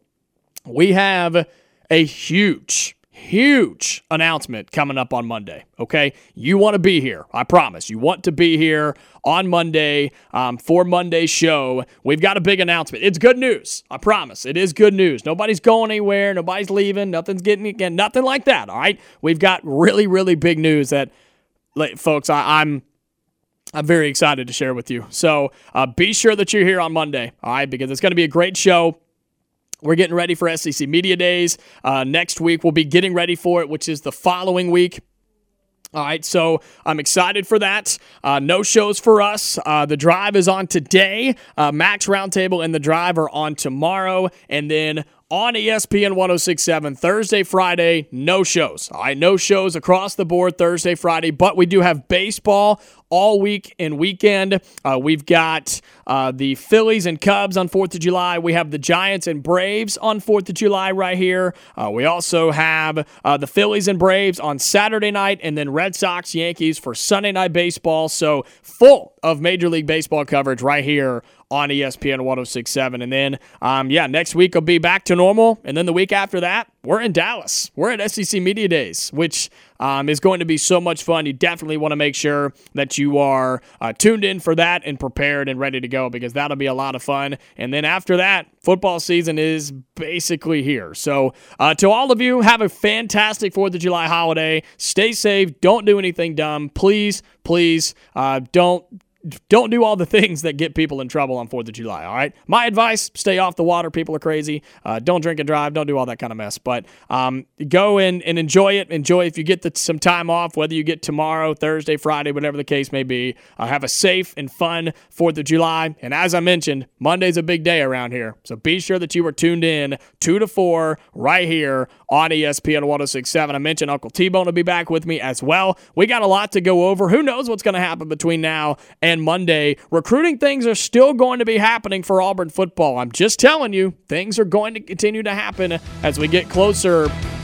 we have a huge, huge announcement coming up on Monday, okay? You want to be here. I promise. You want to be here on Monday um, for Monday's show. We've got a big announcement. It's good news. I promise. It is good news. Nobody's going anywhere. Nobody's leaving. Nothing's getting again. Nothing like that, all right? We've got really, really big news that, like, folks, I, I'm I'm very excited to share with you. So uh, be sure that you're here on Monday, all right, because it's going to be a great show. We're getting ready for S E C Media Days. Uh, next week, we'll be getting ready for it, which is the following week. All right, so I'm excited for that. Uh, no shows for us. Uh, the Drive is on today. Uh, Max Roundtable and The Drive are on tomorrow. And then on E S P N one oh six point seven, Thursday, Friday, no shows. All right, no shows across the board Thursday, Friday, but we do have baseball all week and weekend. Uh, we've got uh, the Phillies and Cubs on fourth of July. We have the Giants and Braves on fourth of July right here. Uh, we also have uh, the Phillies and Braves on Saturday night, and then Red Sox, Yankees for Sunday Night Baseball. So full of Major League Baseball coverage right here on E S P N one oh six point seven. And then, um, yeah, next week will be back to normal. And then the week after that, we're in Dallas. We're at S E C Media Days, which um, is going to be so much fun. You definitely want to make sure that you are uh, tuned in for that and prepared and ready to go, because that'll be a lot of fun. And then after that, football season is basically here. So uh, to all of you, have a fantastic fourth of July holiday. Stay safe. Don't do anything dumb. Please, please uh, don't. Don't do all the things that get people in trouble on fourth of July, all right? My advice, stay off the water. People are crazy. Uh, don't drink and drive. Don't do all that kind of mess. But um, go in and enjoy it. Enjoy if you get the, some time off, whether you get tomorrow, Thursday, Friday, whatever the case may be. Uh, have a safe and fun fourth of July. And as I mentioned, Monday's a big day around here. So be sure that you are tuned in two to four right here on E S P N one oh six point seven. I mentioned Uncle T-Bone will be back with me as well. We got a lot to go over. Who knows what's going to happen between now and And Monday. Recruiting things are still going to be happening for Auburn football. I'm just telling you, things are going to continue to happen as we get closer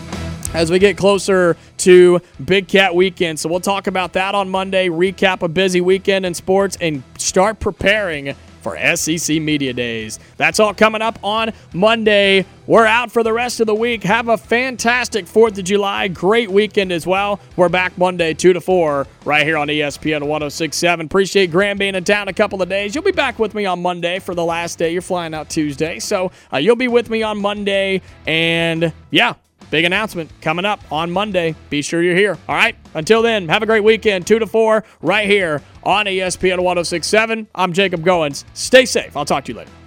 as we get closer to Big Cat Weekend. So we'll talk about that on Monday, recap a busy weekend in sports, and start preparing for S E C Media Days. That's all coming up on Monday. We're out for the rest of the week. Have a fantastic fourth of July. Great weekend as well. We're back Monday, two to four, right here on E S P N one oh six point seven. Appreciate Graham being in town a couple of days. You'll be back with me on Monday for the last day. You're flying out Tuesday. So uh, you'll be with me on Monday. And, yeah, big announcement coming up on Monday. Be sure you're here. All right? Until then, have a great weekend. two to four, right here on E S P N one oh six point seven. I'm Jacob Goins. Stay safe. I'll talk to you later.